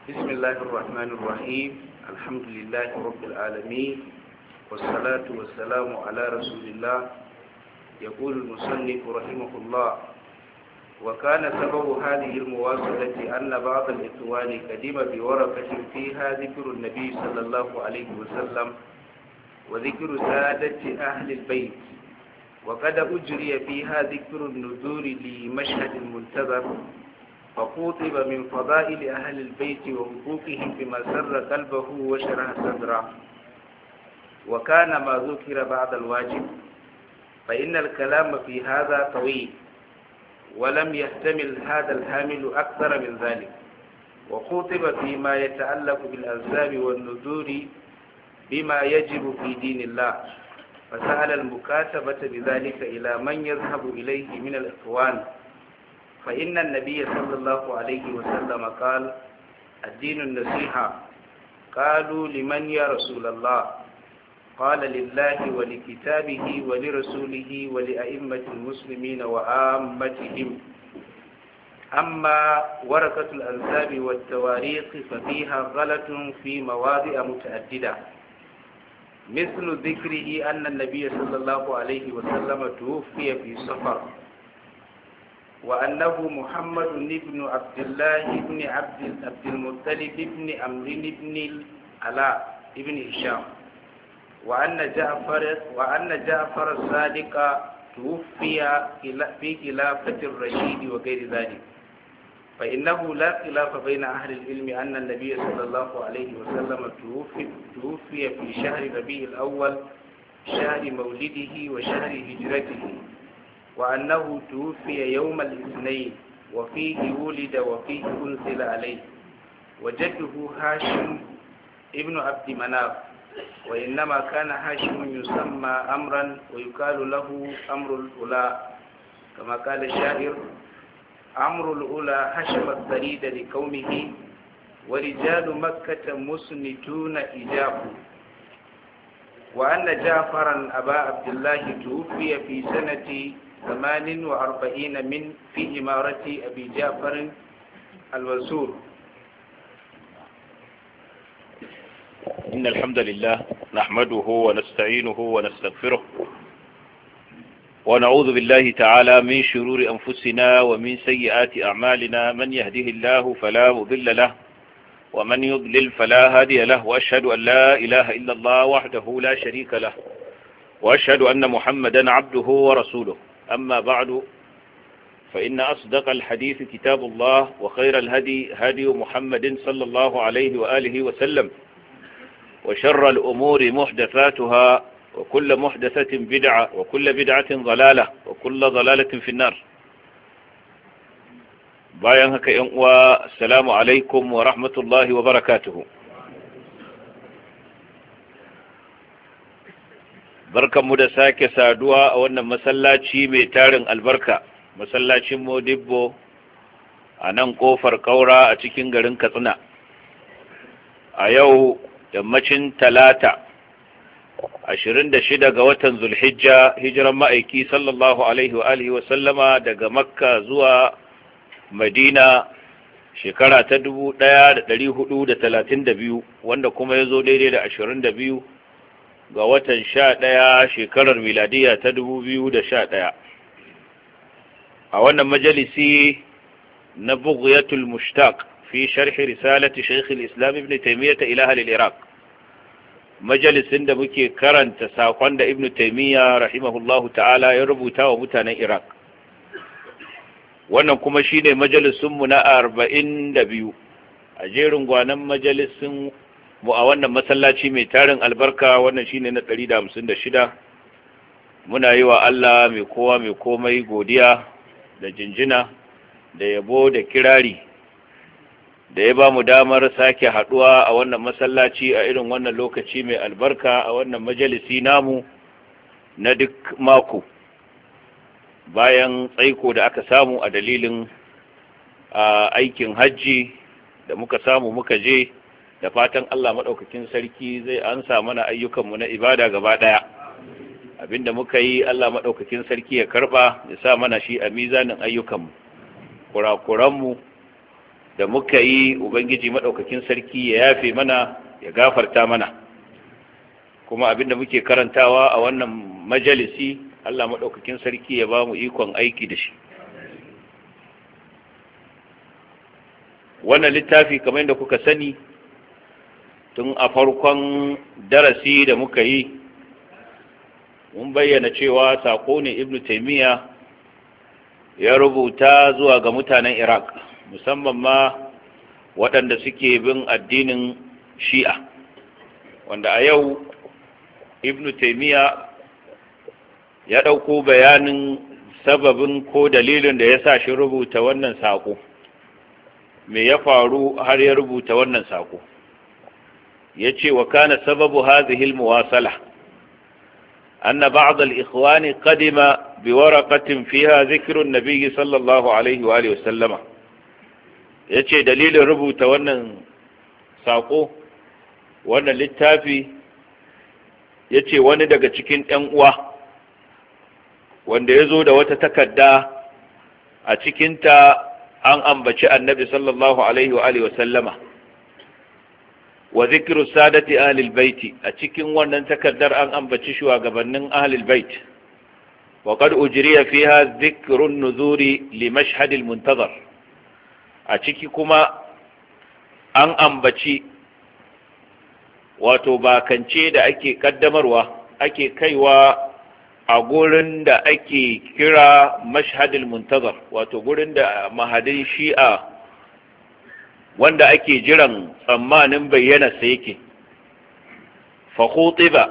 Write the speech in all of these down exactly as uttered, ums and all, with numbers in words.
بسم الله الرحمن الرحيم الحمد لله رب العالمين والصلاة والسلام على رسول الله. يقول المصنف رحمه الله: وكان سبب هذه المواصلة أن بعض الإخوان قدم بورقة فيها ذكر النبي صلى الله عليه وسلم وذكر سادة أهل البيت، وقد أجري فيها ذكر النذور لمشهد منتظر، فخوطب من فضائل أهل البيت وحقوقهم بما سر قلبه وشرح صدره. وكان ما ذكر بعد الواجب، فإن الكلام في هذا طويل ولم يحتمل هذا الحامل أكثر من ذلك، وخوطب فيما يتعلق بالأنساب والنذور بما يجب في دين الله، فسأل المكاتبة بذلك إلى من يذهب إليه من الإخوان، فإن النبي صلى الله عليه وسلم قال: الدين النصيحة. قالوا: لمن يا رسول الله؟ قال: لله ولكتابه ولرسوله ولأئمة المسلمين وآمتهم. أما ورقة الأنساب والتواريخ ففيها غلط في مواضع متعددة، مثل ذكره أن النبي صلى الله عليه وسلم توفي في صفر، وأنه محمد بن عبد الله بن عبد عبد المطلب بن عمرو بن العلاء بن هشام، وأن جعفر وأن جعفر الصادق توفي في خلافة الرشيد وغير ذلك، فإنه لا خلاف بين أهل العلم أن النبي صلى الله عليه وسلم توفي, توفي في شهر ربيع الأول، شهر مولده وشهر هجرته، وأنه توفي يوم الاثنين وفيه ولد وفيه أنزل عليه، وجده هاشم ابن عبد مناف، وإنما كان هاشم يسمى أمرا ويقال له أمر الأولى، كما قال الشاعر: أمر الأولى هشم الثريد لقومه، ورجال مكة مسنتون إجاب. وأن جعفرا أبا عبد الله توفي في سنة ثمان وأربعين من في إمارة أبي جعفر المنصور. إن الحمد لله نحمده ونستعينه ونستغفره ونعوذ بالله تعالى من شرور أنفسنا ومن سيئات أعمالنا، من يهده الله فلا مضل له ومن يضلل فلا هادي له، وأشهد أن لا إله إلا الله وحده لا شريك له، وأشهد أن محمدا عبده ورسوله. أما بعد، فإن أصدق الحديث كتاب الله، وخير الهدي هدي محمد صلى الله عليه وآله وسلم، وشر الأمور محدثاتها، وكل محدثة بدعة، وكل بدعة ضلالة، وكل ضلالة في النار. bayan haka ‘yan uwa, assalamu alaikum wa rahmatullahi wa barakatuhu. Barkanmu da sake saduwa a wannan masallaci mai tarin albarka, masallacin Modibbo a nan ƙofar ƙaura a cikin garin Katsina. A yau yammacin talata ashirin da shida ga watan Zulhijja, hijiran ma'aiki sallallahu alaihi wa alihi wa sallama daga Makka zuwa Madina shekara ta dubu ɗaya da ɗari hudu da talatin da biyu, wanda kuma ya zo daidai da ashirin da biyu ga watan sha ɗaya shekarar miladiya ta dubu biyu da sha ɗaya. A wannan majalisi na Bughyatul Mushtaq fi sharhi risalati Shaykh al-Islam Ibn Taymiyyah ila ahli al-Iraq, majalisin da muke karanta sakon da Ibn Taymiyyah rahimahullahu ta'ala ya rubuta wa mutanen Iraq. Wannan kuma shine majalisunmu na arba'in da biyu a jerin gwanan majalisun mu a wannan masallaci mai tarin albarka. Wannan shine na ɗari da hamsin da shida. Muna yi wa Allah mai kowa mai komai godiya da jinjina da yabo da kirari da ya ba mu damar sake haduwa a wannan masallaci a irin wannan lokaci mai albarka, a wannan majalisi namu na duk mako, bayan tsaiko da aka samu a dalilin aikin hajji da muka samu muka je, da fatan Allah maɗaukakin sarki zai ansa mana ayyukanmu na ibada gaba ɗaya. Abinda muka yi Allah maɗaukakin sarki ya karɓa, ya sa mana shi a mizanin ayyukanmu. Kurakuranmu da muka yi ubangiji madaukakin sarki ya yafe mana ya gafarta mana, kuma abinda muke karantawa a wannan majalisi Allah madaukakin sarki ya ba mu ikon aiki da shi. Wannan littafi kamar yadda kuka sani tun a farkon darasi da muka yi mun bayyana cewa sako ne Ibn Taymiyyah ya rubuta zuwa ga mutanen Iraq, musamman ma waɗanda suke bin addinin Shi'a, wanda a yau Ibn Taymiyyah ya ɗauko bayanin sababin ko dalilin da ya sa shi rubuta wannan sako. Me ya faru har ya rubuta wannan sako? yace wa kana sababu hadhihi almuwasala anna ba'd al-ikhwan qadima biwaraqatin fiha dhikru an-nabiy sallallahu alayhi wa alihi wasallama. yace dalilin rubuta wannan sako, wannan littafi, yace wani daga cikin ɗan uwa wanda yazo da wata takarda a cikinta an ambaci annabi sallallahu alaihi wa alihi wa sallama wa zikru sadati ahlil baiti, a cikin wannan takardar an ambaci shugabannin ahlil bait, wa qad ujriya fiha dhikru an-nuzuri li mashhad al-muntazar, a ciki kuma an ambaci wato bakance da ake kaddamarwa ake kaiwa a gurin da ake kira mashhadul muntazar, wato gurin da mahadin shi'a wanda ake jiran tsammanin bayyana sa yake. fa khutiba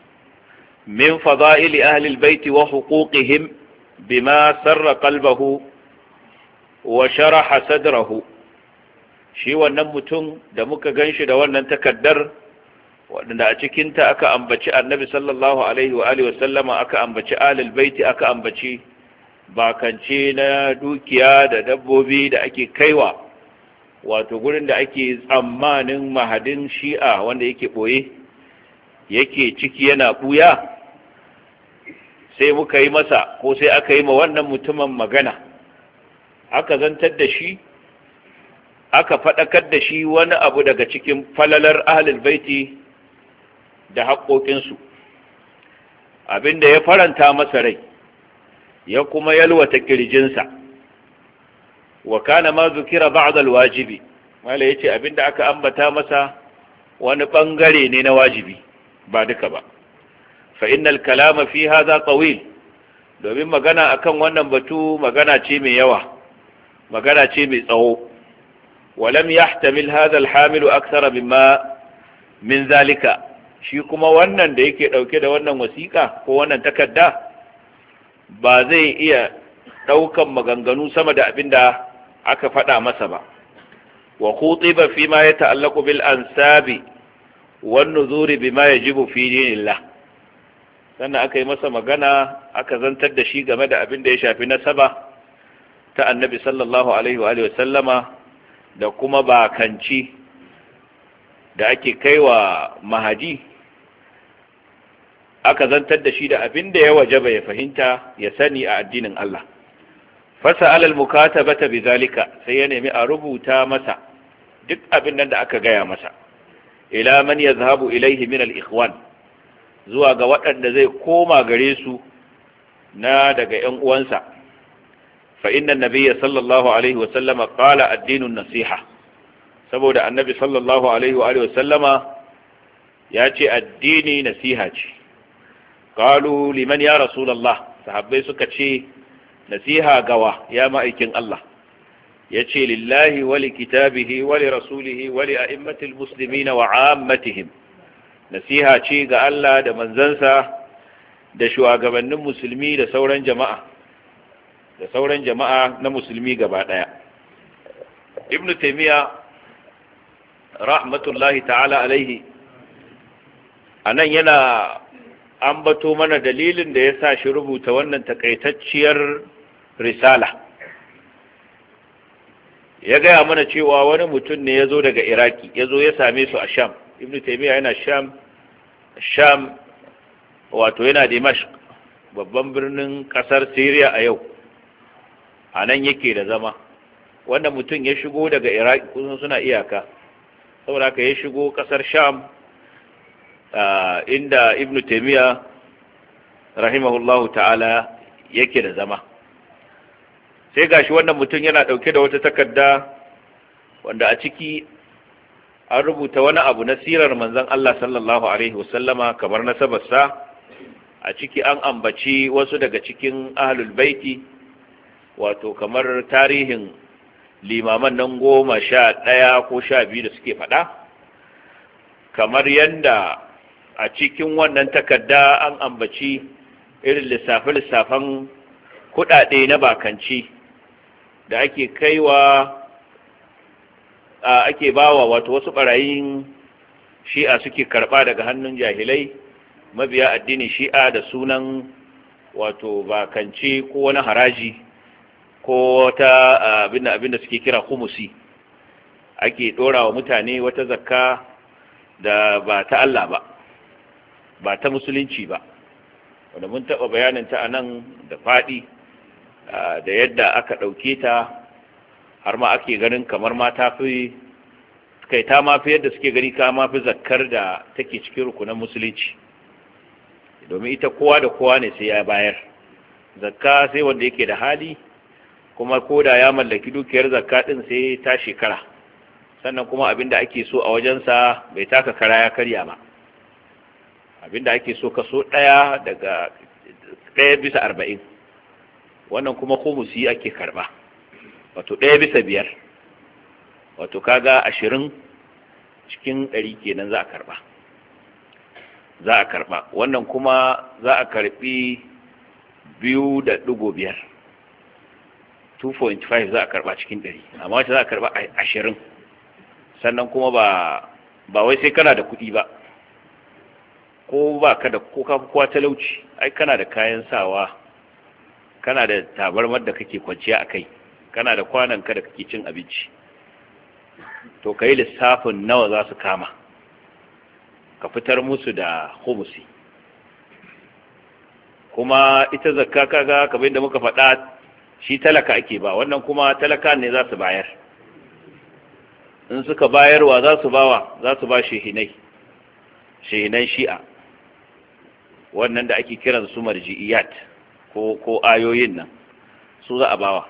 min fada'il ahli albayt wa huquqihim bima sarra qalbahu wa sharaha sadrahu. shi wannan mutum da muka ganshi da wannan takaddar waɗanda a cikinta aka ambaci annabi sallallahu alaihi wa alihi wasallama, aka ambaci ahlul baiti, aka ambaci bakance na dukiya da dabbobi da ake kaiwa wato gurin da ake tsammanin mahadin shi'a wanda yake boye yake ciki yana buya. sai muka yi masa ko sai aka yi ma wannan mutumin magana, aka zantar da shi, aka faɗakar da shi wani abu daga cikin falalar ahlul baiti da haƙoƙinsu, abinda ya faranta masa rai ya kuma yalwata ƙirjinsa. wa kana ma zukira ba'd alwajibi, mala yace abinda aka ambata masa wani bangare ne na wajibi ba duka ba. fa innal kalama fi hadha tawil, domin magana akan wannan batu magana ce mai yawa, magana ce mai tsawo. walam yahtamil hadha alhamilu akthara mimma min zalika, shi kuma wannan da yake dauke da wannan wasiƙa ko wannan takarda ba zai iya daukan maganganu sama da abinda aka faɗa masa ba. wa khutiba fi ma yata'allaqu bil ansabi wan nuzuri bima yajibu fi dinillah, sannan aka yi masa magana aka zantar da shi game da abin da ya shafi nasaba ta annabi sallallahu alaihi wa sallama da kuma bakanci da ake kaiwa mahadi, aka zantar da shi da abin da ya wajaba ya fahimta ya sani a addinin Allah. fasa alal mukatabata bizalika, sai ya nemi a rubuta masa duk abin nan da aka gaya masa, ila man yazhabu ilaihi min al-ikhwan, zuwa ga waɗanda zai koma gare su na daga ƴan uwansa. fa inna nabiyya sallallahu alaihi wa sallama qala ad-dinu an-nasiha, saboda annabi sallallahu alaihi wa alihi wa sallama ya ce addini nasiha ce. qalu liman ya rasulullah, sahabbai suka ce nasiha gawa ya ma'aikin Allah? yace lillahi wa li kitabihi wa li rasulihi wa li a'immatil muslimina wa 'ammatihim, nasiha ce ga Allah da manzansa da shugabannin musulmi da sauran jama'a da sauran jama'a na musulmi gaba daya. Ibn Taymiyyah rahmatullahi ta'ala alaihi anan yana ambato mana dalilin da ya sa shi rubuta wannan takaitacciyar risala. ya gaya mana cewa wani mutum ne ya zo daga Iraki, ya zo ya same su a Sham. Ibn Taymiyyah yana Sham, Sham wato yana Dimashq, babban birnin kasar Syria a yau. A nan yake da zama, wanda mutum ya shigo daga iraki kusan suna iyaka, saboda haka ya shigo kasar sham inda ibn taymiya rahimahullahu ta'ala yake da zama. Sai gashi wannan mutum yana dauke da wata takarda wanda a ciki an rubuta wani abu na sirar manzon Allah sallallahu alaihi wasallama kamar nasabarsa. A ciki an ambaci wasu daga cikin ahlul baiti, wato kamar tarihin limaman nan goma sha ɗaya ko sha biyu da suke faɗa, kamar yadda a cikin wannan takarda an ambaci irin lissafe-lissafen kuɗaɗe na bakanci da ake kaiwa ake bawa wato wasu ɓarayin shi'a suke karɓa daga hannun jahilai mabiya addinin shi'a da sunan wato bakanci ko wani haraji ko wata abinda abinda suke kira khumusi. Ake dora wa mutane wata zakka da ba ta Allah ba, ba ta musulunci ba, wanda mun taba bayanin ta anan da fadi da yadda aka dauke ta har ma ake ganin kamar ma ta fi kai ta ma fi yadda suke gani ka ma fi zakkar da take cikin rukunan musulunci, domin ita kowa da kowa ne sai ya bayar. Zakka sai wanda yake da hali, kuma koda ya mallaki dukiyar zakka din sai ta shekara, sannan kuma abinda ake so a wajensa bai taka kara ya karya ba. Abinda ake so kaso ɗaya daga ɗaya bisa arba'in, wannan kuma khumusi ake karba, wato ɗaya bisa biyar, wato kaga ashirin cikin ɗari kenan za a karba za a karba wannan kuma za a karbi biyu da ɗigo biyar, two point five za a karba cikin ɗari, amma wacce za a karba ashirin. Sannan kuma ba ba wai sai kana da kuɗi ba, ko ba ka da ko ka kowa talauci, ai kana da kayan sawa, kana da tabarmar da kake kwanciya a kai, kana da kwanan ka da kake cin abinci, to kai lissafin nawa za su kama ka fitar musu da khumusi. Kuma ita zakka kaga kamar yadda muka faɗa, shi talaka ake ba, wannan kuma talaka ne za su bayar. In suka bayarwa za su bawa, za su ba shehinai shehinan shi'a, wannan da ake kiran su marji'iyat ko ko ayoyin nan, su za a bawa.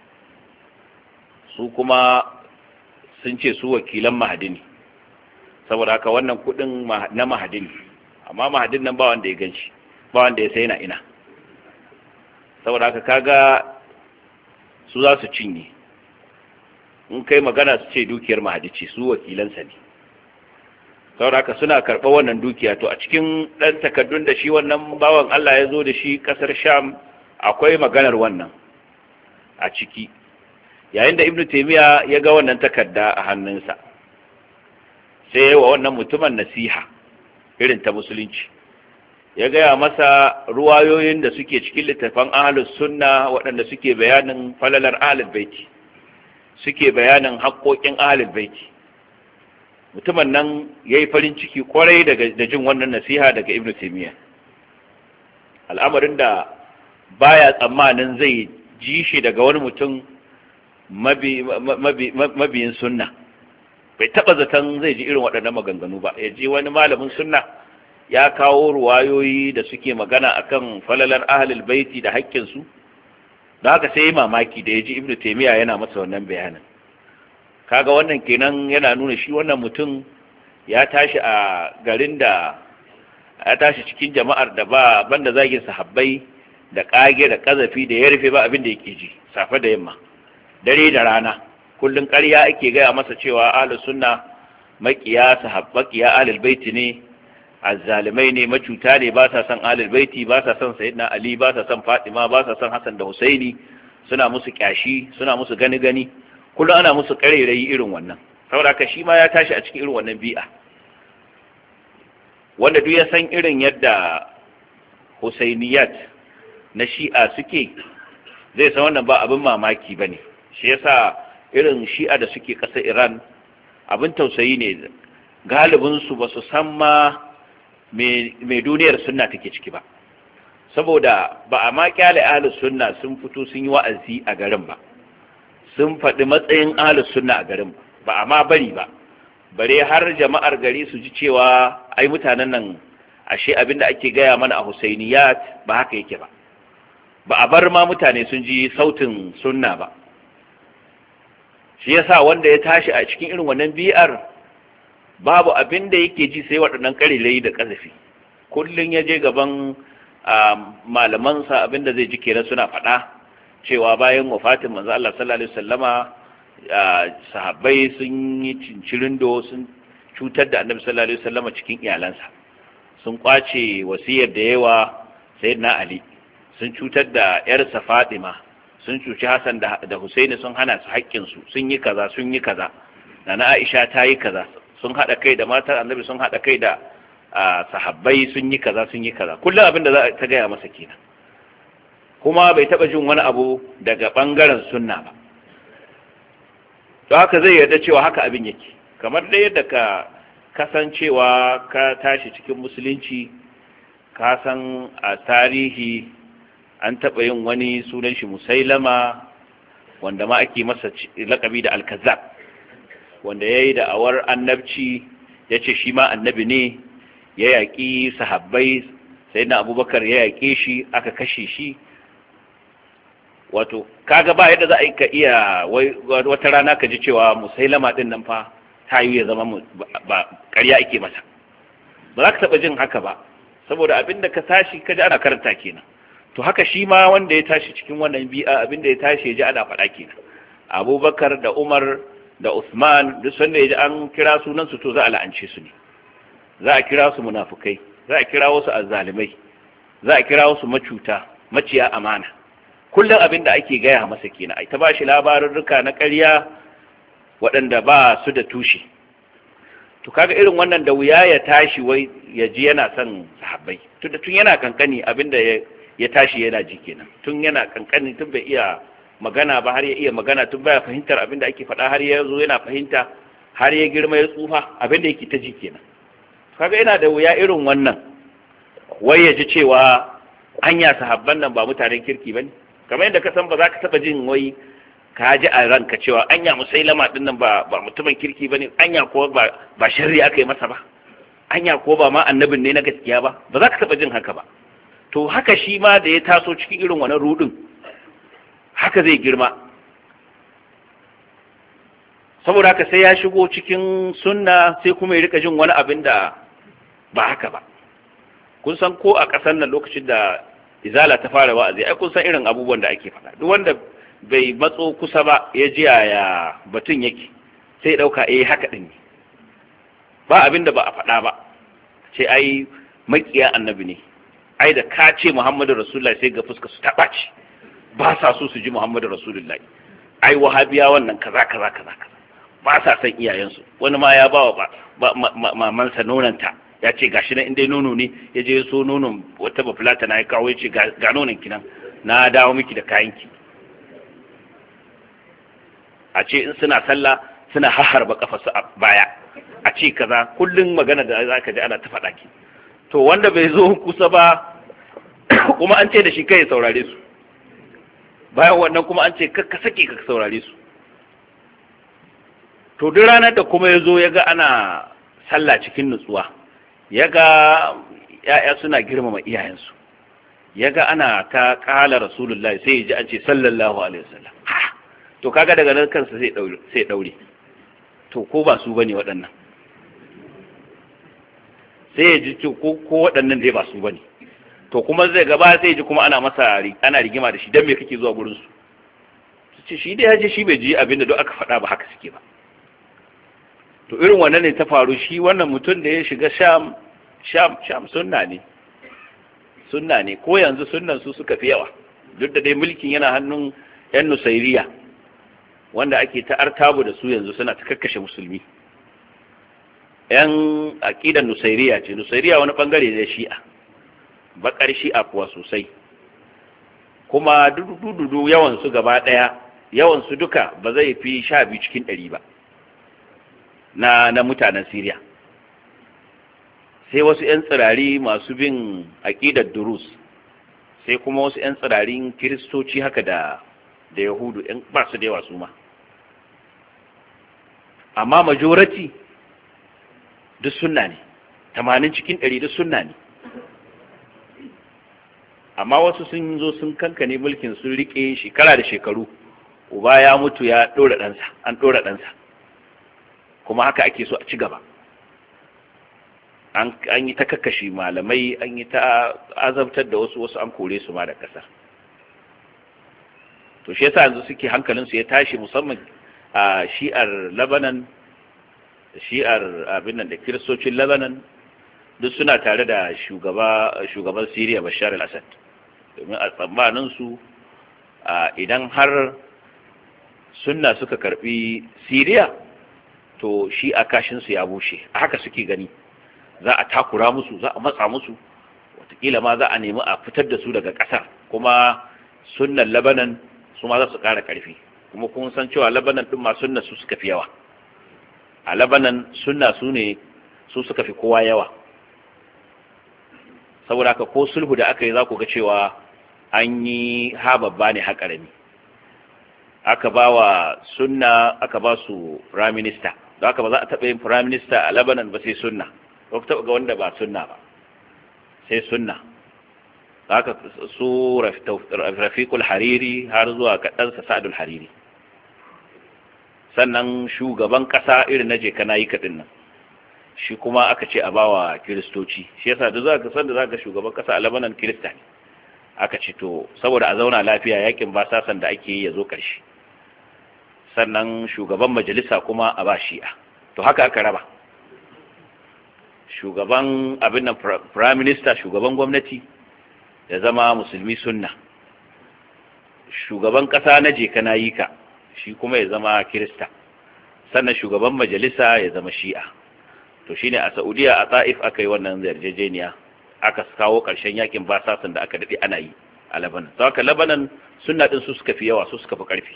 Su kuma sun ce su wakilan mahadi ne, saboda haka wannan kudin na mahadi ne, amma mahadin nan ba wanda ya ganshi, ba wanda ya sai na ina, saboda haka kaga su za su cinye. In kai magana su ce dukiyar mahadi ce, su wakilansa ne, saboda haka suna karɓar wannan dukiya. To a cikin ɗan takardun da shi wannan bawan Allah ya zo da shi ƙasar Sham, akwai maganar wannan a ciki. Yayin da Ibn Taymiyyah ya ga wannan takarda a hannunsa, sai ya wa wannan mutumin nasiha irin ta musulunci, ya gaya masa ruwayoyin da suke cikin littafan ahlus sunna waɗanda suke bayanin falalar ahlul baiti, suke bayanin haƙoƙin ahlul baiti. Mutumin nan yayi farin ciki kwarai daga da jin wannan nasiha daga Ibn Taymiyyah, al'amarin da baya tsammanin zai ji shi daga wani mutum mabiyin sunna. Bai taba zaton zai ji irin waɗannan maganganu ba, ya ji wani malamin sunna ya kawo ruwayoyi da suke magana akan falalar ahlul baiti da haƙƙinsu. Don haka sai mamaki da ya ji Ibn Taymiyyah yana masa wannan bayanin. Kaga wannan kenan yana nuna shi wannan mutum ya tashi a garin da ya tashi cikin jama'ar da ba banda zagin sahabbai da kage da kazafi da ya rufe ba abin da yake ji safe da yamma, dare da rana. Kullun ƙarya ake gaya masa cewa ahlus sunna makiya sahabbakiya ahlul baiti ne, azzalimai ne, macuta ne, ba sa son ahlul baiti, ba sa son sayyidina Ali, ba sa son Fatima, ba sa son Hassan da Husaini, suna musu kyashi, suna musu gani gani, kullum ana musu karerai irin wannan. Saboda haka shi ma ya tashi a cikin irin wannan bi'a, wanda duk ya san irin yadda Husainiyat na Shi'a suke, zai san wannan ba abin mamaki bane. Shi yasa irin Shi'a da suke ƙasar Iran abin tausayi ne, galibin su ba su san ma me duniyar sunna take ciki ba, saboda ba a ma kyale ahlus sunna sun fito sun yi wa'azi a garin ba, sun faɗi matsayin ahlus sunna a garin ba amma bari ba bare har jama'ar gari su ji cewa ai mutanen nan ashe abinda ake gaya mana a Husainiyat ba haka yake ba ba a bar ma mutane sun ji sautin sunna ba. Shi yasa wanda ya tashi a cikin irin wannan bi'ar babu abin da yake ji sai waɗannan ƙarirai da ƙazafi. Kullum ya je gaban malamansa abin da zai ji kenan suna faɗa cewa bayan wafatin manzo Allah sallallahu alaihi wasallama sahabbai sun yi cincirindo sun cutar da annabi sallallahu alaihi wasallama cikin iyalansa, sun kwace wasiyar da yawa sayyidina Ali, sun cutar da yarsa Fatima, sun cuci Hassan da Husaini, sun hana su haƙƙinsu, sun yi kaza sun yi kaza, nana Aisha ta yi kaza, sun haɗa kai da matar annabi, sun haɗa kai da sahabbai, sun yi kaza sun yi kaza. Kullum abin da za ta gaya masa kenan, kuma bai taɓa jin wani abu daga ɓangaren sunna ba. To haka zai yarda cewa haka abin yake, kamar da yadda ka kasancewa ka tashi cikin musulunci, ka san a tarihi an taɓa yin wani sunan shi Musailama, wanda ma ake masa laƙabi da Al-Kazzab, wanda ya yi da'awar annabci, ya ce shi ma annabi ne, ya yaƙi sahabbai, sai na Abubakar ya yaƙe shi, aka kashe shi. Wato kaga ba yadda za a yi ka iya wata rana ka ji cewa Musailama din nan fa ta yi ya zama ba ƙarya ake masa, ba za ka taɓa jin haka ba, saboda abin da ka tashi ka ji ana karanta kenan. To haka shi ma wanda ya tashi cikin wannan bi'a abin da ya tashi ya ji ana faɗa kenan. Abubakar da Umar da Usman duk sanda ya ji an kira sunan su to za a la'ance su ne, za a kira su munafukai, za a kira wasu azzalimai, za a kira wasu macuta, maciya amana. Kullum abin da ake gaya masa kenan, ai ta bashi labarurruka na ƙarya waɗanda ba su da tushe. To kaga irin wannan da wuya ya tashi wai ya ji yana son sahabbai, tun tun yana kankani abin da ya tashi yana ji kenan, tun yana kankani tun bai iya magana ba har ya iya magana, tun baya fahimtar abin da ake faɗa har ya zo yana fahimta, har ya girma ya tsufa abin da yake ta ji kenan. Kaga yana da wuya irin wannan wai ya ji cewa anya sahabban nan ba mutanen kirki bane, kamar yadda ka san ba za ka taba jin wai ka ji a ranka cewa anya Musailama din nan ba ba mutumin kirki bane, anya ko ba ba sharri aka yi masa ba, anya ko ba ma annabin ne na gaskiya ba, ba za ka taba jin haka ba. To haka shi ma da ya taso cikin irin wannan rudin haka zai girma, saboda haka sai ya shigo cikin sunna sai kuma ya rika jin wani abin da ba haka ba. Kun san ko a ƙasar nan lokacin da izala ta fara wa'azi ai kun san irin abubuwan da ake faɗa, duk wanda bai matso kusa ba ya ji ya batun yake sai ya ɗauka eh haka ɗin ne, ba abin da ba a faɗa ba, ce ai makiya annabi ne, ai da ka ce Muhammadu Rasulullahi sai ga fuska su ta ɓaci, ba sa so su ji Muhammadu Rasulullahi, ai wahabiya wannan kaza kaza kaza kaza, ba sa san iyayensu. Wani ma ya ba wa mamansa nonanta, ya ce gashi na inda nono ne, ya je so nonon wata bafulata na ya kawo, ya ce ga nonon kinan na dawo miki da kayanki. A ce in suna sallah suna haharba kafa su a baya, a ce kaza, kullum magana da za ka ji ana ta faɗa ki. To wanda bai zo kusa ba kuma an ce da shi kai ya saurare su, bayan wannan kuma an ce ka sake ka saurare su. To duk ranar da kuma ya zo ya ga ana sallah cikin nutsuwa, ya ga ‘ya'ya suna girmama iyayensu, ya ga ana ta ƙala Rasulullahi, sai ya ji an ce sallallahu alaihi wasallam. To kaga daga nan kansa sai ɗaure, to ko ba su bane waɗannan, sai ya ji ko waɗannan dai ba su bane. To kuma zai gaba sai ya ji kuma ana masa ana rigima da shi, dan me kake zuwa gurin su? Ce shi dai ya je shi bai ji abin da duk aka faɗa ba haka suke ba. To irin wannan ne ta faru, shi wannan mutum da ya shiga sham sham sham sunna ne sunna ne ko yanzu sunnan su suka fi yawa, duk da dai mulkin yana hannun yan nusairiya wanda ake ta artabu da su yanzu, suna ta kakkashe musulmi. Yan aqidan nusairiya ce, nusairiya wani bangare ne shi'a, bakar shi'a kuwa sosai, kuma dudu yawan su gaba daya, yawan su duka ba zai fi sha biyu cikin ɗari ba na na mutanen Syria. Sai wasu 'yan tsirari masu bin aqidar durus, sai kuma wasu 'yan tsirarin kiristoci haka da da yahudu, 'yan ba su da yawa su ma amma majority duk sunna ne, tamanin cikin ɗari duk sunna ne. Amma wasu sun zo sun kankane mulkin sun rike shekara da shekaru, uba ya mutu ya ɗora ɗansa, an ɗora ɗansa, kuma haka ake so a ci gaba. An yi ta kakkashi malamai, an yi ta azabtar da wasu, wasu an kore su ma da ƙasa. To shi yasa yanzu suke hankalinsu ya tashi, musamman a shi'ar Lebanon, shi'ar abin nan da kiristocin Lebanon, duk suna tare da shugaban Syria Bashar al-Assad. Domin a tsammaninsu idan har sunna suka karbi Syria, to shi a kashinsu ya bushe. A haka suke gani, za a takura musu, za a matsa musu, watakila ma za a nemi a fitar da su daga ƙasar, kuma sunnan Lebanon su ma za su ƙara ƙarfi. Kuma kun san cewa Lebanon ɗin ma sunna su suka fi yawa. A Lebanon sunna su ne su suka fi kowa yawa. Saboda haka ko sulhu da aka yi za ku ga cewa an yi ha babba ne ha ƙarami. Aka ba wa sunna, aka ba su prime minister. Da haka ba za a taɓa yin prime minister a Lebanon ba sai sunna. Ba ku taɓa ga wanda ba sunna ba, sai sunna. Haka su Rafiqul Hariri har zuwa kaɗansa Sa'adul Hariri. Sannan shugaban ƙasa irin na je kana yi kaɗin nan, shi kuma aka ce a bawa kiristoci. Shi yasa da za ka san da za ka shugaban ƙasa a Lebanon kirista ne. Aka ce to saboda a zauna lafiya yakin basasan da ake yi ya zo ƙarshe. Sannan shugaban majalisa kuma a ba shi'a. To haka aka raba. Shugaban abin nan prime minister, shugaban gwamnati ya zama musulmi sunna. Shugaban ƙasa na je kana yi ka, shi kuma ya zama kirista. Sannan shugaban majalisa ya zama shi'a. To shine a Saudiya a Taif aka yi wannan yarjejeniya, aka kawo ƙarshen yakin basasan da aka dade ana yi a Lebanon. Saboda Lebanon sunna din su suka fi yawa, su suka fi ƙarfi.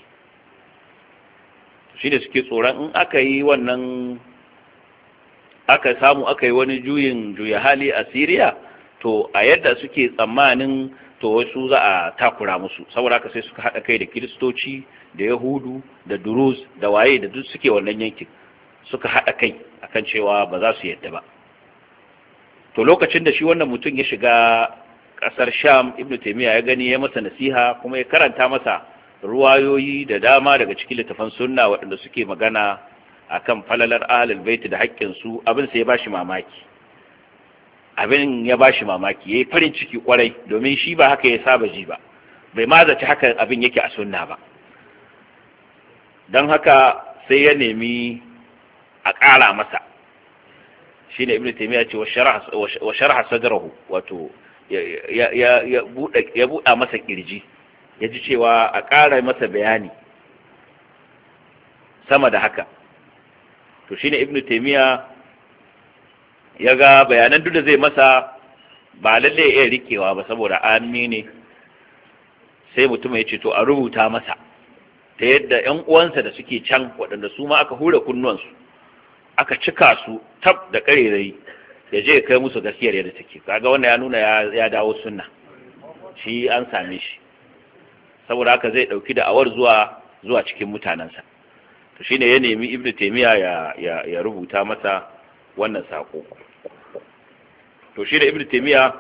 Shine suke tsoron in aka yi wannan, aka samu aka yi wani juyin juya hali a Syria, to a yadda suke tsammanin to wasu za a takura musu. Saboda haka sai suka haɗa kai da Kiristoci da Yahudu da Duruz da waye da duk suke wannan yankin, suka haɗa kai akan cewa ba za su yadda ba. To lokacin da shi wannan mutum ya shiga ƙasar Sham, Ibn Taymiyyah ya gani, ya masa nasiha, kuma ya karanta masa ruwayoyi da dama daga cikin littafan sunna waɗanda suke magana akan falalar ahlul bait da haƙƙin su. Abin sai ya bashi mamaki, abin ya bashi mamaki, yayi farin ciki kwarai, domin shi ba haka ya saba ji ba, bai ma zaci haka abin yake a sunna ba. Don haka sai ya nemi a ƙara masa. Shine Ibn Taymiyyah ce wa sharha sadrahu, wato ya buɗa masa kirji, ya ji cewa a ƙara masa bayani sama da haka. To shine Ibn Taymiyyah ya ga bayanan duk da zai masa ba lalle ya iya rikewa ba, saboda amini ne. Sai mutum ya ce to a rubuta masa, ta yadda ƴan uwansa da suke can, waɗanda su ma aka hura kunnuwansu, aka cika su tab da ƙarerayi, ya je ya kai musu gaskiyar yadda take. Kaga wannan ya nuna ya dawo sunna, shi an same shi. Saboda haka zai ɗauki da'awar zuwa zuwa cikin mutanensa. To shine ya nemi Ibn Taymiyyah ya ya, ya rubuta masa wannan sako. To shi da Ibn Taymiyyah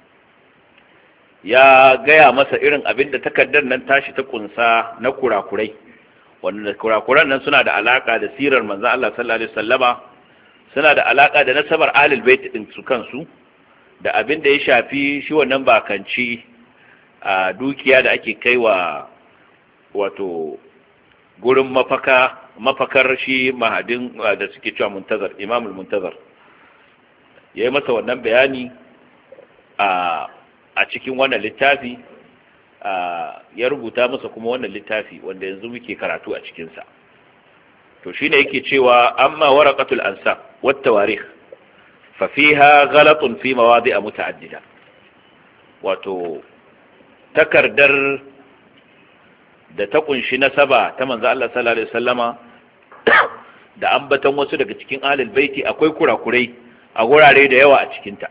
ya gaya masa irin abin da takardar nan tashi ta kunsa na kurakurai, wanda kurakuran nan suna da alaka da sirar manzon Allah sallallahu alaihi wasallama, suna da alaka da nasabar ahlul bait din su kansu, da abin da ya shafi shi wannan bakanci a dukiya da ake kaiwa wato gurin mafaka mafakar shi mahadin da suke cewa Muntazar, Imamul Muntazar. Yayi masa wannan bayani a a cikin wannan littafi, ya rubuta masa kuma wannan littafi wanda yanzu muke karatu a cikinsa. To shine yake cewa amma waraqatul ansab wat tawarikh fa fiha ghalatun fi mawadi'a muta'addida. Wato takardar da ta kunshi nasaba ta manzo Allah sallallahu alaihi wasallama da ambatan wasu daga cikin ahlul baiti akwai kurakurai a gurare da yawa a cikinta.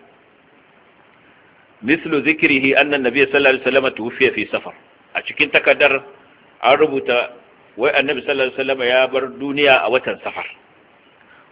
mislu zikrihi anna an-nabiy sallallahu alaihi wasallam tuwfiya fi safar. A cikin takardar an rubuta wai annabi sallallahu alaihi wasallam ya bar duniya a watan safar,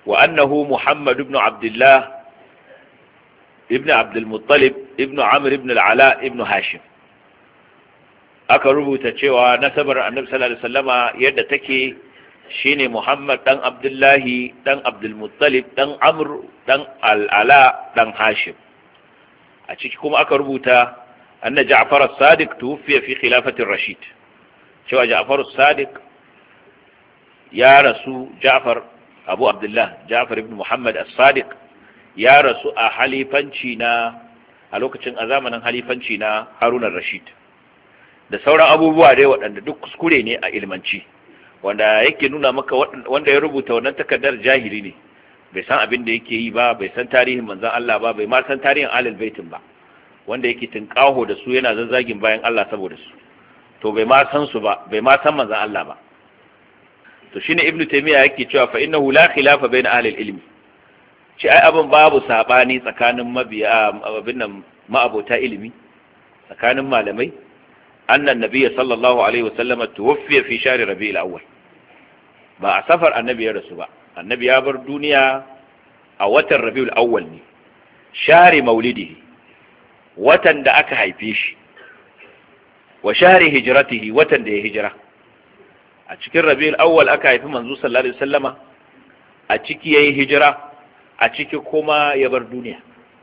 wa annahu Muhammad ibn Abdullah ibn Abdul Muttalib ibn Amr ibn al-Ala ibn Hashim. Aka rubuta cewa nasabar Annabi sallallahu alaihi wasallama yadda take shine Muhammad dan Abdullahi dan Abdul Muttalib dan Amr dan al-Ala dan Hashim. A ciki kuma aka rubuta anna Ja'far as-Sadiq tuwfiya fi khilafati ar-Rashid, cewa Ja'far as-Sadiq ya rasu, Ja'far Abu Abdullah Ja'far ibn Muhammad as-Sadiq ya rasu a halifanci na a lokacin a zamanin halifanci na Harun ar-Rashid, da sauran abubuwa dai waɗanda duk kuskure ne a ilmanci, wanda yake nuna maka wanda ya rubuta wannan takardar jahili ne, bai san abin da yake yi ba, bai san tarihin manzon Allah ba, bai ma san tarihin ahlul baitin ba, wanda yake tinkaho da su yana zazzagin bayan Allah saboda su, to bai ma san su ba, bai ma san manzon Allah ba. To shine Ibn Taymiyyah yake cewa fa innahu la khilafa bayna ahli al-ilm, shi ai abin babu sabani tsakanin mabiya abin nan ma'abota ilimi, tsakanin malamai, annan nabiyyi sallallahu alaihi wasallam tuwfiya fi shahr rabi'il awwal, ba a safar annabi ya rasu ba, annabi ya bar duniya a watan rabi'ul awwal ne, shahri maulidihi, watan da aka haife shi, wa shahri hijratihi, watan da ya hijira. A cikin rabi'ul awwal aka haifi manzo sallallahu alaihi wasallama, a ciki yayi hijira, a ciki kuma ya bar duniya.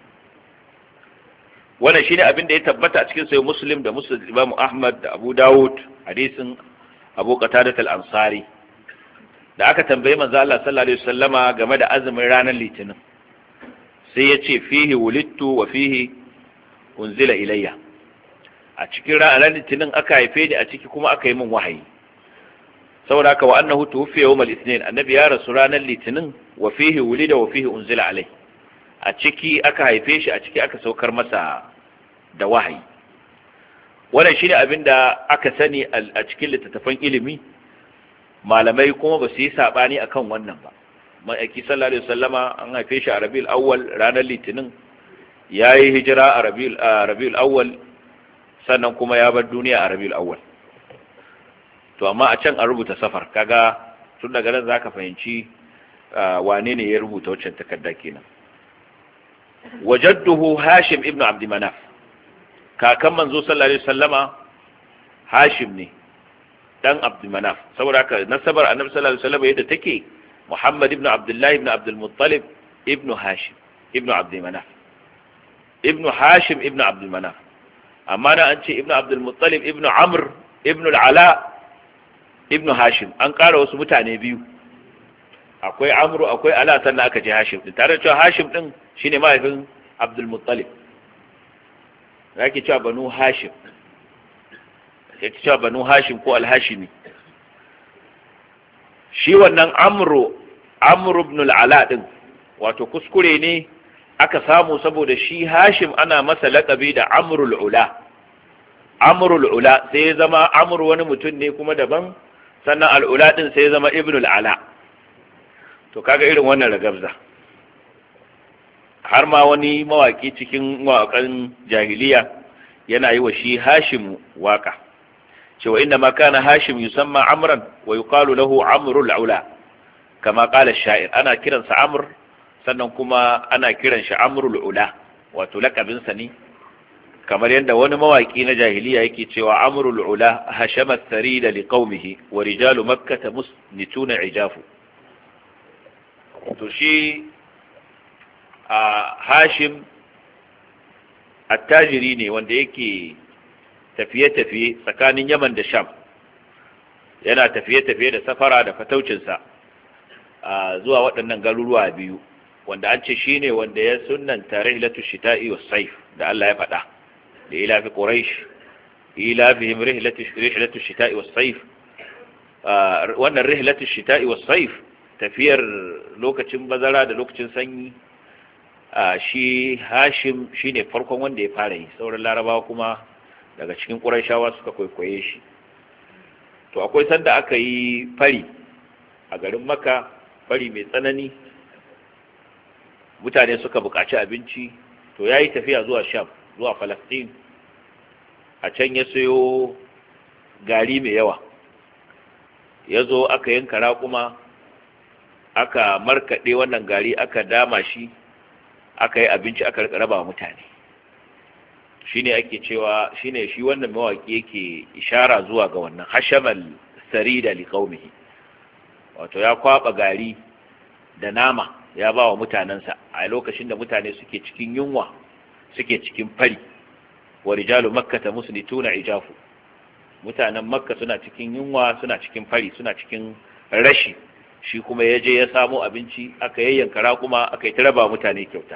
Wannan shine abin da ya tabbata a cikin sahih Muslim da Musnad Imam Ahmad da Abu Dawud, hadisin Abu Qatadah al-Ansari, da aka tambaye manzo Allah sallallahu alaihi wasallama game da azumin ranar Litinin, sai ya ce fihi wulidtu wa fihi unzila ilayya, a cikin ranar Litinin aka haife ni, a ciki kuma aka yi min wahayi. Saboda haka wa annahu tuwfiya yawm al-ithnin, annabi ya rasu ranar Litinin, wa fihi wulida wa fihi unzila alai, a ciki aka haife shi, a ciki aka saukar masa da wahayi. Wannan shine abin da aka sani a cikin littattafan ilimi, malamai kuma ba su yi sabani akan wannan ba. Ma'aiki sallallahu alaihi wasallama an haife shi a Rabiul Awwal ranar Litinin, yayi hijira a Rabiul Rabiul Awwal, sannan kuma ya bar duniya a Rabiul Awwal. To amma a can an rubuta safar, kaga tun daga nan zaka fahimci wane ne ya rubuta wancan takarda kenan. Wajadduhu Hashim ibn Abd Manaf, kakan manzo sallallahu alaihi wasallama Hashim ne dan Abd Manaf, saboda haka nasabar annabi sallallahu alaihi wasallama yadda take Muhammad ibn Abdullah ibn Abdul Muttalib ibn Hashim ibn Abd Manaf, ibn Hashim ibn Abd Manaf. Amma da an ce ibn Abdul Muttalib ibn Amr ibn al-Ala ibn Hashim, an ƙara wasu mutane biyu, akwai Amru akwai Ala, sannan aka ce Hashim din, tare da cewa Hashim din shine mahaifin Abdul Muttalib, yake cewa Banu Hashim, yake cewa Banu Hashim ko Al-Hashimi. Shi wannan Amru Amru ibn al-Ala din, wato kuskure ne aka samu, saboda shi Hashim ana masa laƙabi da Amrul Ula, Amrul Ula, sai ya zama Amru wani mutum ne kuma daban, sannan al'ula din sai ya zama Ibn al-Ala. To kaga irin wannan ragabza, har ma wani mawaki cikin mawakan jahiliya yana yi wa shi Hashim waka, cewa inna ma kana Hashim yusamma Amran wa yuqalu lahu Amrul Ula, kama qala ash-sha'ir, ana kiransa Amr sannan kuma ana kiran shi Amrul Ula, wato lakabin sa ne, kamar yadda wani mawaki na jahiliya yake cewa Amrul Ula hashama tharida liqaumihi wa rijalu makkah musnituna ijafu. To shi a Hashim attajiri ne wanda yake tafiye-tafiye tsakanin Yaman da Sham, yana tafiye-tafiye da safara da fataucinsa zuwa waɗannan garuruwa biyu, wanda an ce shine wanda ya sunnanta rihlatu shita'i was sayf da Allah ya faɗa da ilafi Quraysh ilafihim rihlatu rihlatu shita'i was sayf. Wannan rihlatu shita'i was sayf, tafiyar lokacin bazara da lokacin sanyi, shi Hashim shine farkon wanda ya fara yi, sauran Larabawa kuma daga cikin Qurayshawa suka kwaikwaye shi. To akwai sanda aka yi fari a garin Makka, fari mai tsanani, mutane suka buƙaci abinci, to yayi tafiya zuwa Sham, zuwa Palestine, a can ya sayo gari mai yawa, ya zo aka yanka raƙuma, aka markaɗe wannan gari aka dama shi aka yi abinci aka raba wa mutane. Shine ake cewa shine shi wannan mawaki yake ishara zuwa ga wannan hashamal sarida liqaumihi, wato ya kwaba gari da nama ya ba wa mutanensa a lokacin da mutane suke cikin yunwa suke cikin fari. Wa rijalu makkata musnituna ijafu, mutanen makka suna cikin yunwa suna cikin fari suna cikin rashi, shi kuma ya je ya samo abinci aka yayyanka raƙuma aka yi ta raba mutane kyauta.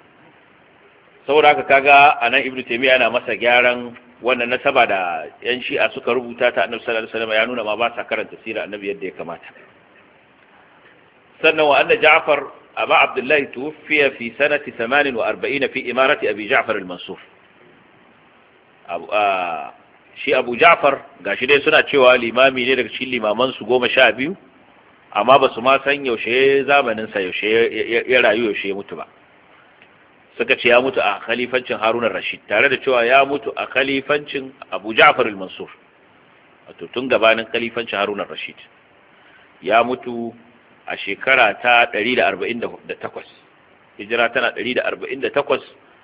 Saboda haka kaga anan ibnu taymiya yana masa gyaran wannan nasaba da yan shi'a suka rubuta ta annabi sallallahu alaihi wasallam, ya nuna ma ba sa karanta sirar annabi yadda ya kamata. sannan wa anna ja'far aba abdullah tuwfiya fi sanati ثمانية وأربعين fi imarati abi ja'far al-mansur. abu shi abu ja'far gashi dai suna cewa limami ne daga cikin limaman su goma sha biyu, amma ba su ma san yaushe zamanin sa yaushe ya rayu yaushe ya mutu ba. Suka ce ya mutu a khalifancin Harun ar-Rashid, tare da cewa ya mutu a khalifancin Abu Ja'far al-Mansur, wato tun gabanin khalifancin Harun ar-Rashid. Ya mutu a shekara ta ɗari da arba'in da takwas, hijira tana ɗari da arba'in da takwas.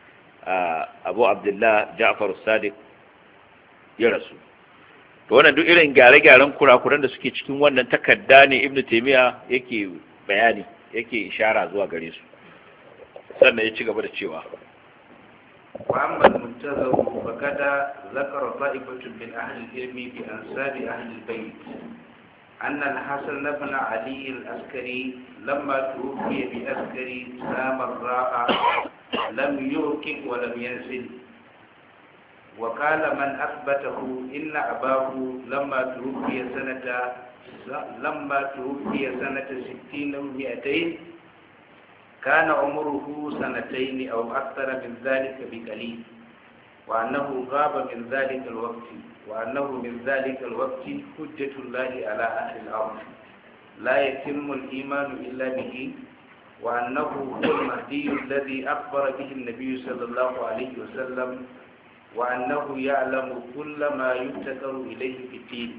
Abu Abdullah Ja'far as-Sadiq ya rasu. To wannan duk irin gyare-gyaren kurakuran da suke cikin wannan takarda ne Ibn Taymiyyah yake bayani, yake ishara zuwa gare su. Sannan ya ci gaba da cewa وأما المنتظر فقد ذكر طائفة من أهل العلم بأنساب أهل البيت أن الحسن بن علي العسكري لما توفي بعسكري سامراء لم يركب ولم ينزل. وقال من أثبته إن أباه لما توفي سنة لما توفي سنة ستين ومئتين كان عمره سنتين أو أكثر من ذلك بقليل، وأنه غاب من ذلك الوقت، وأنه من ذلك الوقت حجة الله على أهل الأرض لا يتم الإيمان إلا به، وأنه هو المهدي الذي أخبر به النبي صلى الله عليه وسلم، وأنه يعلم كل ما يفتكر إليه في الدين.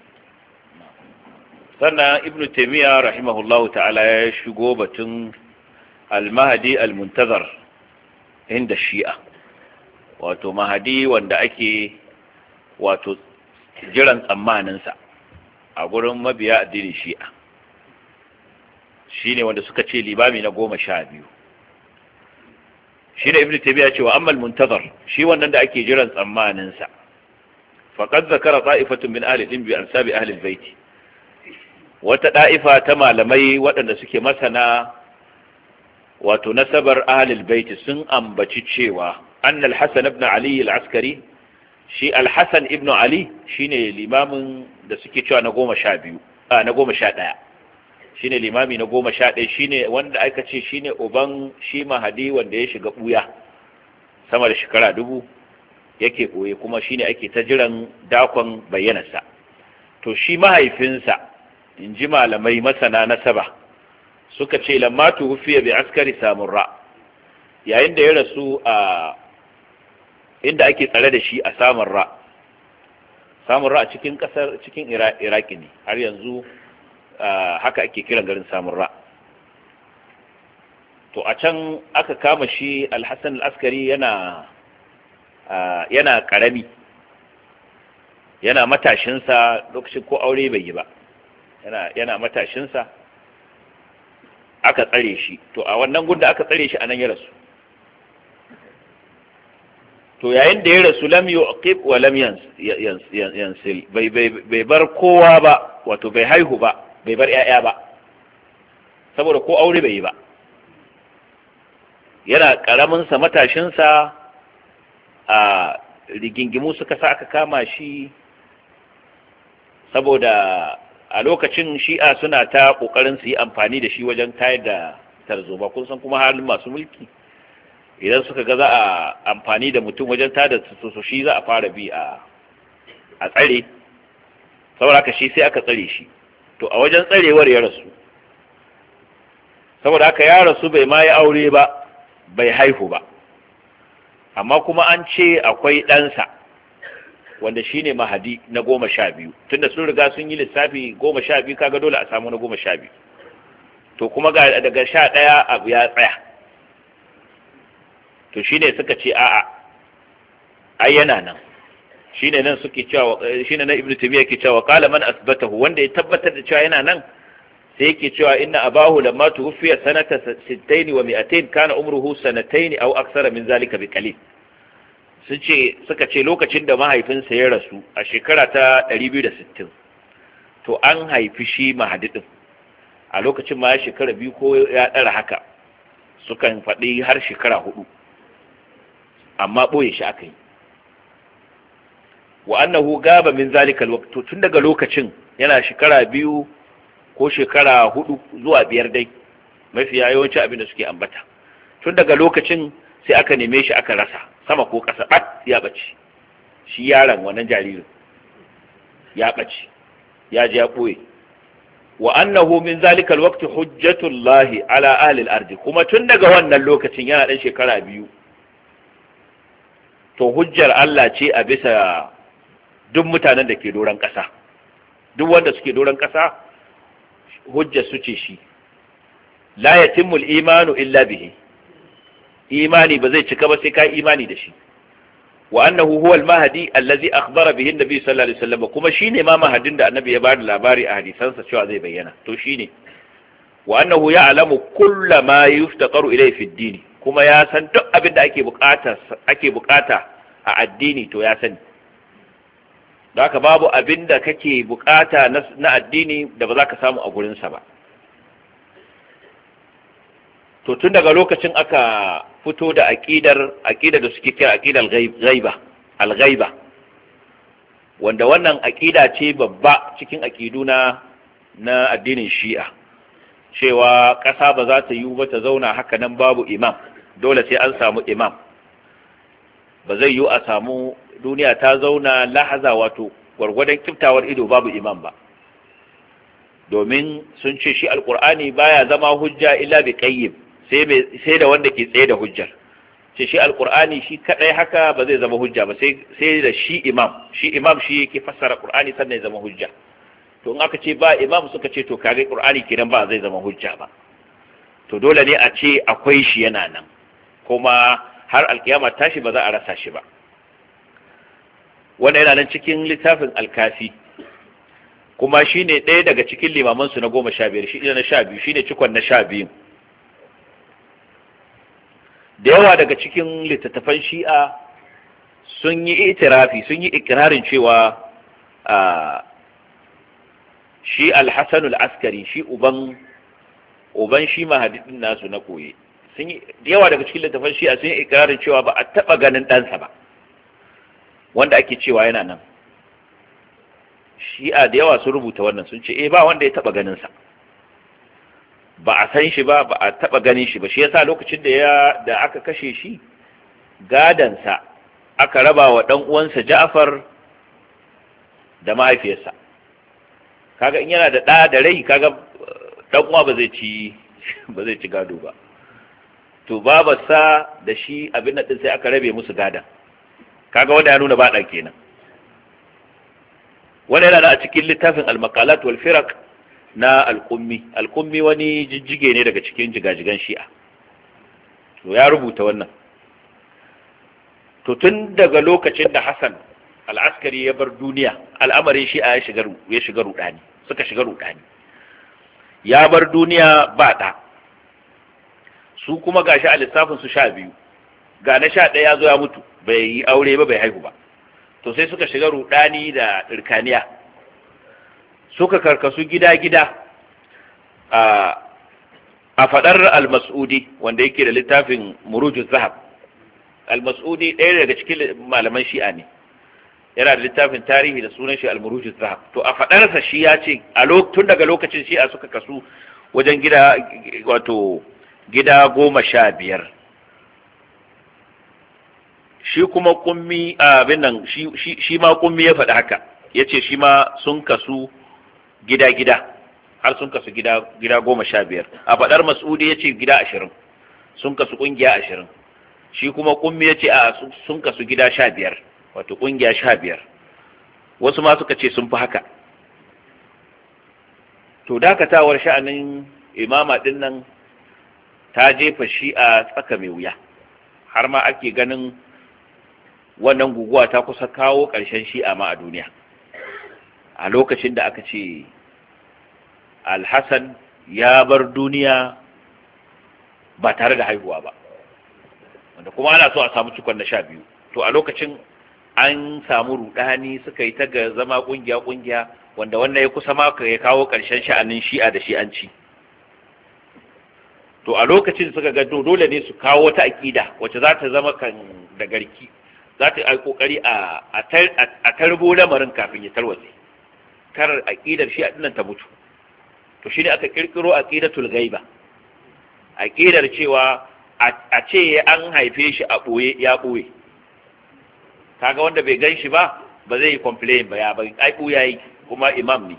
sannan ibn taymiya rahimahullahu ta'ala ya shigo batun al-mahdi al-muntazar inda shi'a, wato mahdi wanda ake wato jiran tsammanin sa a gurin mabiya addinin shi'a, shine wanda suka ce limami na goma sha biyu. shi da ibn taymiya cewa amma al-muntazar, shi wannan da ake jiran tsammanin sa, faqad zakara ta'ifatun min ahli al-ilm bi ansabi ahli al-bayt, wata da'ifa ta malamai waɗanda suke masana wato nasabar ahlul bait sun ambaci cewa annal hasan ibn ali al-askari, shi al-hasan ibn ali shine limamin da suke cewa na goma sha biyu a na goma sha ɗaya, shine limami na goma sha ɗaya, shine wanda aka ce shine uban shi mahadi wanda ya shiga buya sama da shekara dubu yake boye, kuma shine ake ta jiran dakon bayyanarsa. To shi mahaifinsa, in ji malamai masana nasaba, suka ce lamma tuwfiya bi askari samurra, yayin da ya rasu a inda ake tsare da shi a samurra. Samurra a cikin kasar cikin Iraki ne har yanzu, haka ake kiran garin samurra. To a can aka kama shi al-Hasan al-Askari yana yana karami, yana matashinsa, lokacin ko aure bai yi ba, yana yana matashinsa aka tsare shi. To a wannan gunda aka tsare shi anan ya rasu. To yayin da ya rasu lam yuqib wa lam yansil, bai bai bar kowa ba, wato bai haihu ba, bai bar yaya ba, saboda ko aure bai yi ba. Yana karamin sa matashin sa, a rigingimu suka sa aka kama shi, saboda a lokacin shi'a suna ta kokarin su yi amfani da shi wajen tayar da tarzoma. Kun san kuma halin masu mulki, idan suka ga za a amfani da mutum wajen tayar da su shi za a fara bi a a tsare, saboda haka shi sai aka tsare shi. To a wajen tsarewar ya rasu, saboda haka ya rasu bai ma yi aure ba, bai haihu ba, amma kuma an ce akwai ɗansa wanda shine mahadi na goma sha biyu, tunda sun riga sun yi lissafi goma sha biyu, kaga dole a samu na goma sha biyu. to kuma ga daga sha ɗaya abu ya tsaya, to shine suka ce a'a ai yana nan. shine nan suke cewa shine nan Ibn Taymiyyah yake cewa qala man asbatahu, wanda ya tabbatar da cewa yana nan sai yake cewa inna abahu lamma tuwfiya sanata sittin wa mi'atain kana umruhu sanatayn aw akthara min zalika bi qalil. sun ce suka ce lokacin da mahaifinsa ya rasu a shekara ta ɗari biyu da sittin, to an haifi shi Mahdi din a lokacin ma ya shekara biyu ko ya ɗara haka, sukan faɗi har shekara hudu, amma ɓoye shi aka yi. wa annahu gaba min zalika alwaqt, tun daga lokacin yana shekara biyu ko shekara hudu zuwa biyar dai mafiya yawanci abin da suke ambata, tun daga lokacin sai aka neme shi aka rasa sama ko ƙasa, bat ya bace shi yaron wannan jaririn ya bace ya je ya ɓoye. wa annahu min zalika alwaqt hujjatullahi ala ahli al-ard, kuma tun daga wannan lokacin yana dan shekara biyu to hujjar Allah ce a bisa duk mutanen da ke doron ƙasa, duk wanda suke doron ƙasa hujjar su ce shi. la yatimul imanu illa bihi, imani ba zai cika ba sai ka imani da shi. wa annahu huwa al-mahdi allazi akhbara bihi an-nabi sallallahu alaihi wasallam, kuma shine ma mahadin da annabi ya bada labari a hadisansa cewa zai bayyana, to shine. wa annahu ya'lamu kulla ma yuftaqaru ilayhi fi ad-din, kuma ya san duk abin da ake bukata ake bukata a addini to ya sani. da haka babu abin da kake bukata na addini da ba za ka samu a gurinsa ba. to tun daga lokacin aka fito da aqidar aqidar da suke kira aqidar ghaiba al-ghaiba, wanda wannan aqida ce babba cikin aqidu na na addinin Shi'a, cewa ƙasa ba za ta yi ba ta zauna haka nan babu imam, dole sai an samu imam. ba zai yi a samu duniya ta zauna lahaza wato gwargwadon kiftawar ido babu imam ba, domin sun ce shi alkur'ani baya zama hujja illa bi qayyim, sai sai da wanda ke tsaye da hujjar. ce shi alkur'ani shi kadai haka ba zai zama hujja ba, sai sai da shi imam shi imam shi yake fassara qur'ani sannan ya zama hujja. to in aka ce ba imam suka ce to kage qur'ani kenan ba zai zama hujja ba, to dole ne a ce akwai shi yana nan, kuma har alkiyama tashi ba za a rasa shi ba. wanda yana nan cikin littafin alkafi, kuma shine ɗaya daga cikin limamansu na goma sha biyar, shi na sha biyu shine cikon na sha biyu. da yawa daga cikin littattafan shi'a sun yi itirafi, sun yi ikirarin cewa shi al-Hasan al-Askari, shi uban uban shi mahadin nasu na koye, sun yi da yawa daga cikin littattafan shi'a sun yi ikirarin cewa ba a taba ganin ɗansa ba wanda ake cewa yana nan. Shi'a da yawa sun rubuta wannan, sun ce eh ba wanda ya taba ganin sa, ba a san shi ba, ba a taba ganin shi ba. shi yasa lokacin da ya da aka kashe shi, gadansa aka raba wa dan uwansa Ja'far da mahaifiyarsa. kaga in yana da ɗa da rai, kaga dan uwa ba zai ci ba zai ci gado ba, to babarsa da shi abin nan din sai aka rabe musu gadan. kaga wanda ya nuna ba dan kenan. wanda yana a cikin littafin al-maqalat wal firaq na al-qummi. al-qummi wani jijjige ne daga cikin jigajigan shi'a, to ya rubuta wannan. to tun daga lokacin da Hassan al-Askari ya bar duniya, al'amarin shi'a ya shiga ya shiga rudani, suka shiga rudani. ya bar duniya ba da, su kuma gashi a lissafin su sha biyu, ga na sha ɗaya ya zo ya mutu, bai yi aure ba, bai haihu ba. to sai suka shiga rudani da dirkaniya, suka karkasu gida-gida. a a fadar al-Mas'udi wanda yake da littafin Murujuz Zahab, al-Mas'udi ɗaya daga cikin malaman Shi'a ne, yana da littafin tarihi da sunan shi al-Murujuz Zahab. to a fadarsa shi ya ce a tun daga lokacin Shi'a suka kasu wajen gida wato gida goma sha biyar. shi kuma kummi abin nan shi shi ma kummi ya faɗi haka, yace shi ma sun kasu gida-gida, har sun kasu gida gida goma sha biyar. a faɗar Mas'udi yace gida ashirin, sun kasu ƙungiya ashirin. shi kuma kummi yace a sun kasu gida sha biyar, wato ƙungiya sha biyar. wasu ma suka ce sun fi haka. to dakatawar sha'anin imama din nan ta jefa shi'a tsaka mai wuya, har ma ake ganin wannan guguwa ta kusa kawo ƙarshen shi'a ma a duniya a lokacin da aka ce Al-Hassan ya bar duniya ba tare da haihuwa ba, wanda kuma ana so a samu cikon na sha biyu. To a lokacin an samu rudani, suka yi ta ga zama kungiya-kungiya, wanda wannan ya kusa ma ya kawo ƙarshen sha'anin shi'a da shi'anci. To a lokacin suka ga dole ne su kawo wata aƙida wacce za ta zama kan da garki, za ta yi ƙoƙari a tarbo lamarin kafin ya tarwatse, kar aƙidar shi'a ɗinnan ta mutu. To shi ne aka ƙirƙiro aƙidatul gaiba, aƙidar cewa a ce an haife shi a ɓoye ya ɓoye, kaga wanda bai gan shi ba ba zai yi complain ba, ya bai ai ɓoya yi kuma imam ne.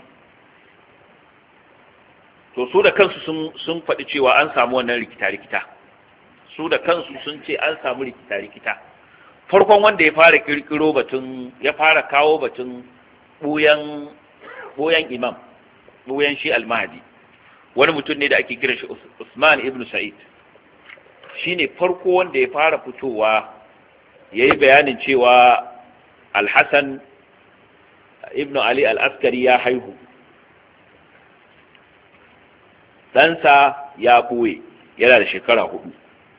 To su da kansu sun sun faɗi cewa an samu wannan rikita-rikita, su da kansu sun ce an samu rikita-rikita. Farkon wanda ya fara ƙirƙiro batun, ya fara kawo batun ɓoyan ɓoyan imam, ɓoyan shi al-Mahdi, wani mutum ne da ake kiran shi Usman ibn Sa'id. Shi ne farko wanda ya fara fitowa ya yi bayanin cewa Al-Hassan ibn Ali al-Askari ya haihu, ɗansa ya ɓoye yana da shekara hudu.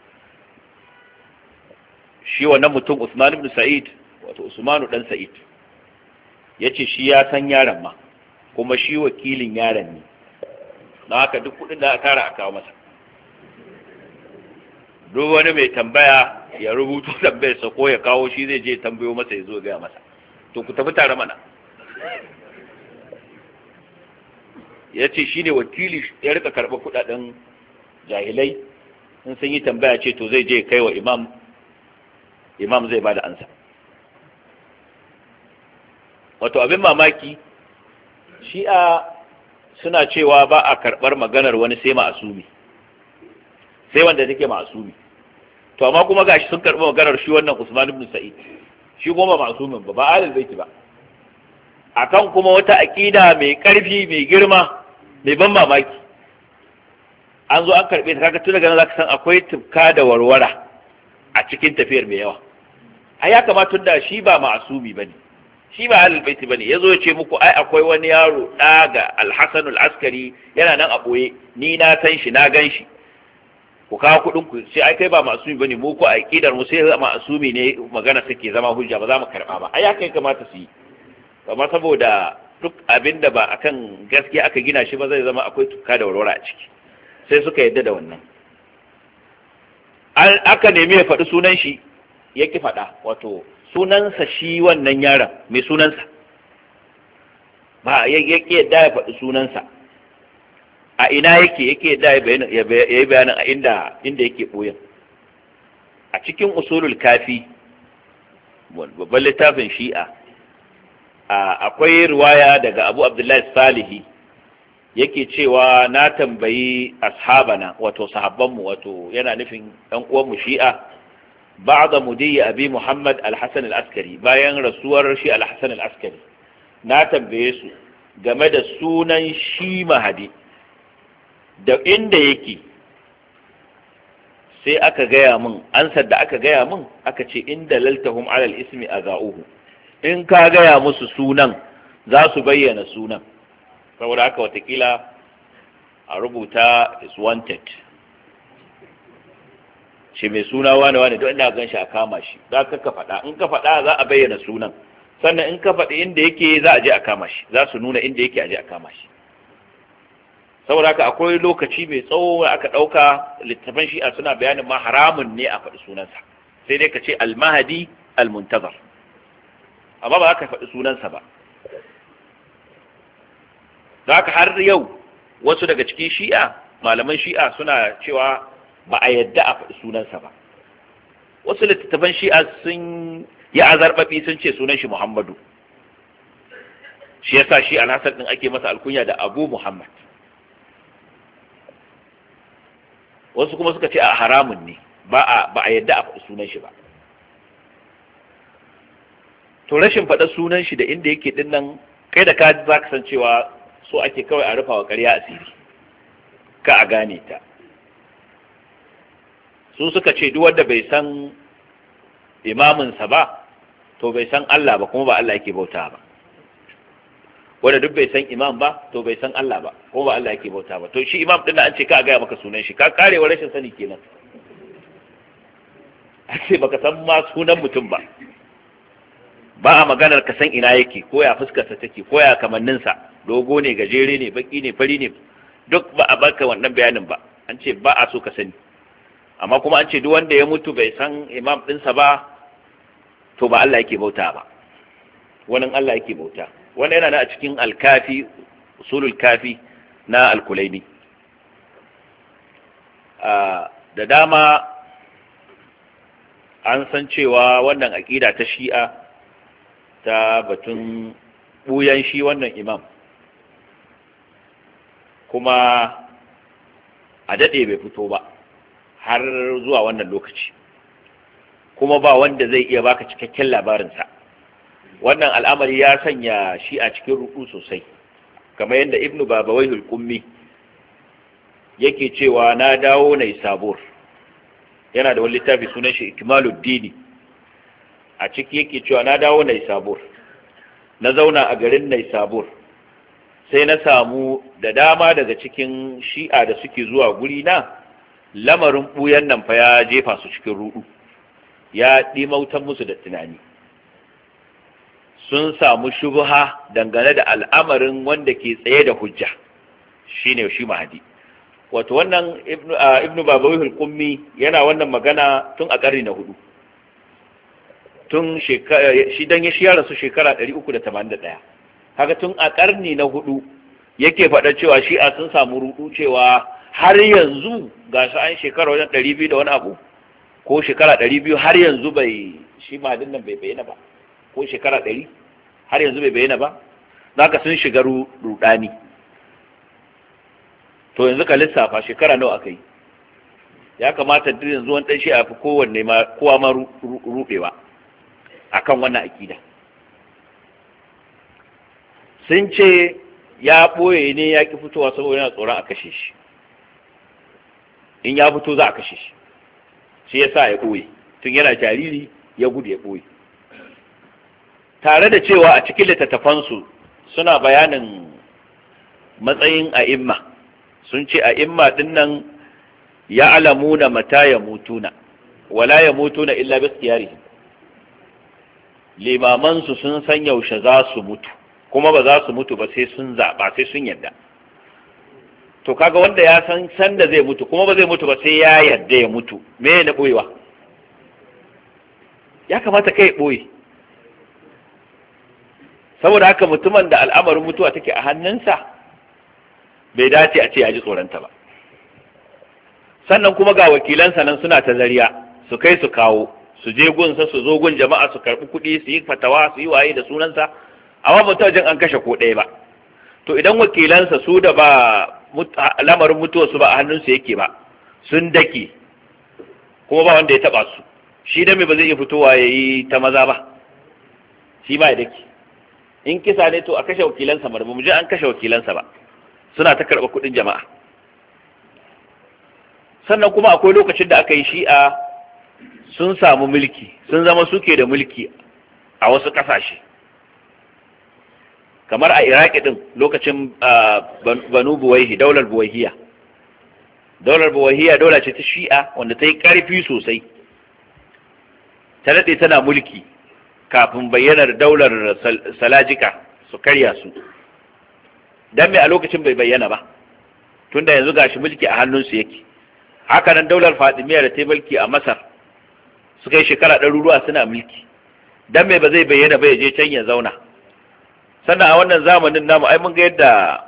Shi wannan mutum Usman ibn Sa'id, wato Usmanu ɗan Sa'id, ya ce shi ya san yaron ma, kuma shi wakilin yaron ne, na haka duk kudin da aka tara a kawo masa. Duk wani mai tambaya ya rubuto tambayarsa ko ya kawo, shi zai je tambayo masa ya zo gaya masa. To ku tafi tare mana. Ya ce shi ne wakili, ya rika karɓar kudaden jahilai, in sun yi tambaya ce to zai je kai wa imam, imam zai ba da ansa. Wato abin mamaki, shi'a suna cewa ba a karɓar maganar wani sai ma'asumi, sai wanda take ma'asumi. To amma kuma gashi sun karɓi maganar shi wannan Usman ibn Sa'id, shi kuma ba ma'asumin ba, ba ahlul baiti ba, akan kuma wata aqida mai ƙarfi, mai girma, mai ban mamaki. An zo an karɓe ta, kaga tun daga nan zaka san akwai tufka da warwara a cikin tafiyar mai yawa. Ai ya kamata da shi ba ma'asumi bane, shi ba ahlul baiti bane, yazo ya ce muku ai akwai wani yaro da ga Al-Hasan al-Askari yana nan a boye, ni na san shi, na gan shi, ku kawo kudin ku. Sai ai kai ba masumi bane, mu ko aqidar mu sai masumi ne magana suke zama hujja, ba za mu karba ba. ai kai kamata su yi, amma saboda duk abinda ba akan gaskiya aka gina shi ba zai zama akwai tukka da warwara a ciki, sai suka yadda da wannan. An aka nemi ya faɗi sunan shi, ya ki faɗa, wato sunansa shi wannan yaron, mai sunansa ba ya ki yadda ya faɗi sunansa, a ina yake yake yadda ya yi bayanin a inda inda yake ɓoyin. A cikin usulul kafi, babban littafin shi'a, akwai riwaya daga Abu Abdullahi Salihi yake cewa na tambayi ashabana, wato sahabbanmu, wato yana nufin ɗan uwanmu shi'a, ba'da mudiyyi abi Muhammad al-Hasan al-Askari, bayan rasuwar shi al-Hasan al-Askari, na tambaye su game da sunan shi Mahdi da inda yake. Sai aka gaya min, ansar da aka gaya min, aka ce inda laltahum ala al-ismi azauhu, in ka gaya musu sunan za su bayyana sunan, saboda haka watakila a rubuta is wanted, shi mai suna wane wane don ina gan shi a kama shi, za ka ka faɗa, in ka faɗa za a bayyana sunan, sannan in ka faɗi inda yake za a je a kama shi, za su nuna inda yake a je a kama shi. Saboda haka akwai lokaci mai tsawo aka ɗauka littafan shi'a suna bayanin ma haramun ne a faɗi sunansa, sai dai ka ce al-Mahdi al-Muntazar, amma ba za ka faɗi sunansa ba. Da haka har yau wasu daga cikin shi'a, malaman shi'a suna cewa ba a yadda a faɗi sunansa ba. Wasu littattafan shi'a sun yi azarbaɓi sun ce sunan shi Muhammadu, shi yasa shi al-Hasan din ake masa alkunya da Abu Muhammad. Wasu kuma suka ce a haramun ne, ba a ba a yadda a faɗi sunan shi ba. To rashin faɗa sunan shi da inda yake din nan, kai da ka za ka san cewa so ake kawai a rufa wa ƙarya asiri. ka a gane ta. Su suka ce duk wanda bai san imaminsa ba to bai san Allah ba, kuma ba Allah yake bauta ba. Wanda duk bai san imam ba to bai san Allah ba, kuma ba Allah yake bauta ba. To shi imam din da an ce ka a gaya maka sunan shi, ka karewa rashin sani kenan. A ce baka san ma sunan mutum ba, ba a maganar ka san ina yake, ko ya fuskarsa take, ko ya kamanninsa, dogo ne, gajere ne, baki ne, fari ne, duk ba a baka wannan bayanin ba. An ce ba a so ka sani. Amma kuma an ce duk wanda ya mutu bai san imam ɗinsa ba to ba Allah yake bauta ba, wannan Allah yake bauta. Wannan yana a cikin alkafi, usulul kafi na alkulaini. Da dama an san cewa wannan aƙida ta shi'a ta batun ɓuyan shi wannan imam, kuma a daɗe bai fito ba har zuwa wannan lokaci, kuma ba wanda zai iya baka cikakken labarinsa. Wannan al'amari ya sanya shi a cikin ruɗu sosai, kamar yadda ibnu babawai kummi yake cewa na dawo Naisabur, yana da wani littafi sunan shi Ikmaluddini. A ciki yake cewa na dawo Naisabur, na zauna a garin Naisabur, sai na samu da dama daga cikin shi'a da suke zuwa guri na, lamarin ɓuyan nan fa ya jefa su cikin ruɗu, ya ɗimautan musu da tunani. Sun samu shubha dangane da al'amarin wanda ke tsaye da hujja, shine shi Mahdi. Wato wannan ibnu ibnu babawihul qummi yana wannan magana tun a ƙarni na hudu, tun shekara shi dan ya shiyara su shekara ɗari uku da tamanin da ɗaya. Haka tun a ƙarni na hudu yake faɗa cewa shi'a sun samu rudu cewa har yanzu ga su an shekara wajen ɗari biyu da wani abu, ko shekara ɗari biyu har yanzu bai shi Mahdin nan bai bayyana ba, ko shekara ɗari har yanzu bai bayyana ba. Zaka sun shiga rudani. To yanzu ka lissafa shekara nawa aka yi. Ya kamata duk yanzu wani ɗan shi a fi kowanne ma kowa ma ruɗewa akan wannan akida. Sun ce ya ɓoye ne ya ƙi fitowa saboda yana tsoron a kashe shi. In ya fito za a kashe shi. Shi ya sa ya ɓoye. Tun yana jariri ya gudu ya ɓoye. Tare da cewa a cikin littattafansu suna bayanin matsayin a'imma. Sun ce a'imma din nan ya alamuna mata ya mutuna, wala ya mutuna illa bi ikhtiyarihim. Limamansu sun san yaushe za su mutu, kuma ba za su mutu ba sai sun zaɓa, sai sun yadda. To kaga wanda ya san san da zai mutu kuma ba zai mutu ba sai ya yadda ya mutu, me ne ɓoyewa? Ya kamata kai ɓoye. Saboda haka mutumin da al'amarin mutuwa take a hannunsa bai dace a ce ya ji tsoronta ba. Sannan kuma ga wakilansa nan suna ta zariya, su kai su kawo, su je gunsa, su zo gun jama'a, su karɓi kuɗi, su yi fatawa, su yi waye da sunansa, amma ba ta jin an kashe ko ɗaya ba. To idan wakilansa su da ba lamarin mutuwa su ba a hannunsu yake ba, sun dake, kuma ba wanda ya taɓa su, shi da me ba zai iya fitowa ya yi ta maza ba, shi ba ya dake. In kisa ne to a kashe wakilansa ba mu ji an kashe wakilansa ba, suna ta karɓa kuɗin jama'a. Sannan kuma akwai lokacin da aka yi shi'a sun samu mulki, sun zama suke da mulki a wasu ƙasashe, kamar a Iraki din lokacin Banu Buwaihi, daular Buwaihiya. Daular Buwaihiya daula ce ta shi'a wanda ta yi ƙarfi sosai, ta daɗe tana mulki kafin bayyanar daular Salajika su karya su. Dan me a lokacin bai bayyana ba, tunda yanzu gashi mulki a hannunsu yake. Haka nan daular Fatimiyya da ta mulki a Masar suka yi shekara ɗaruruwa suna mulki. Dan me ba zai bayyana ba ya je can ya zauna. Sannan a wannan zamanin namu ai mun ga yadda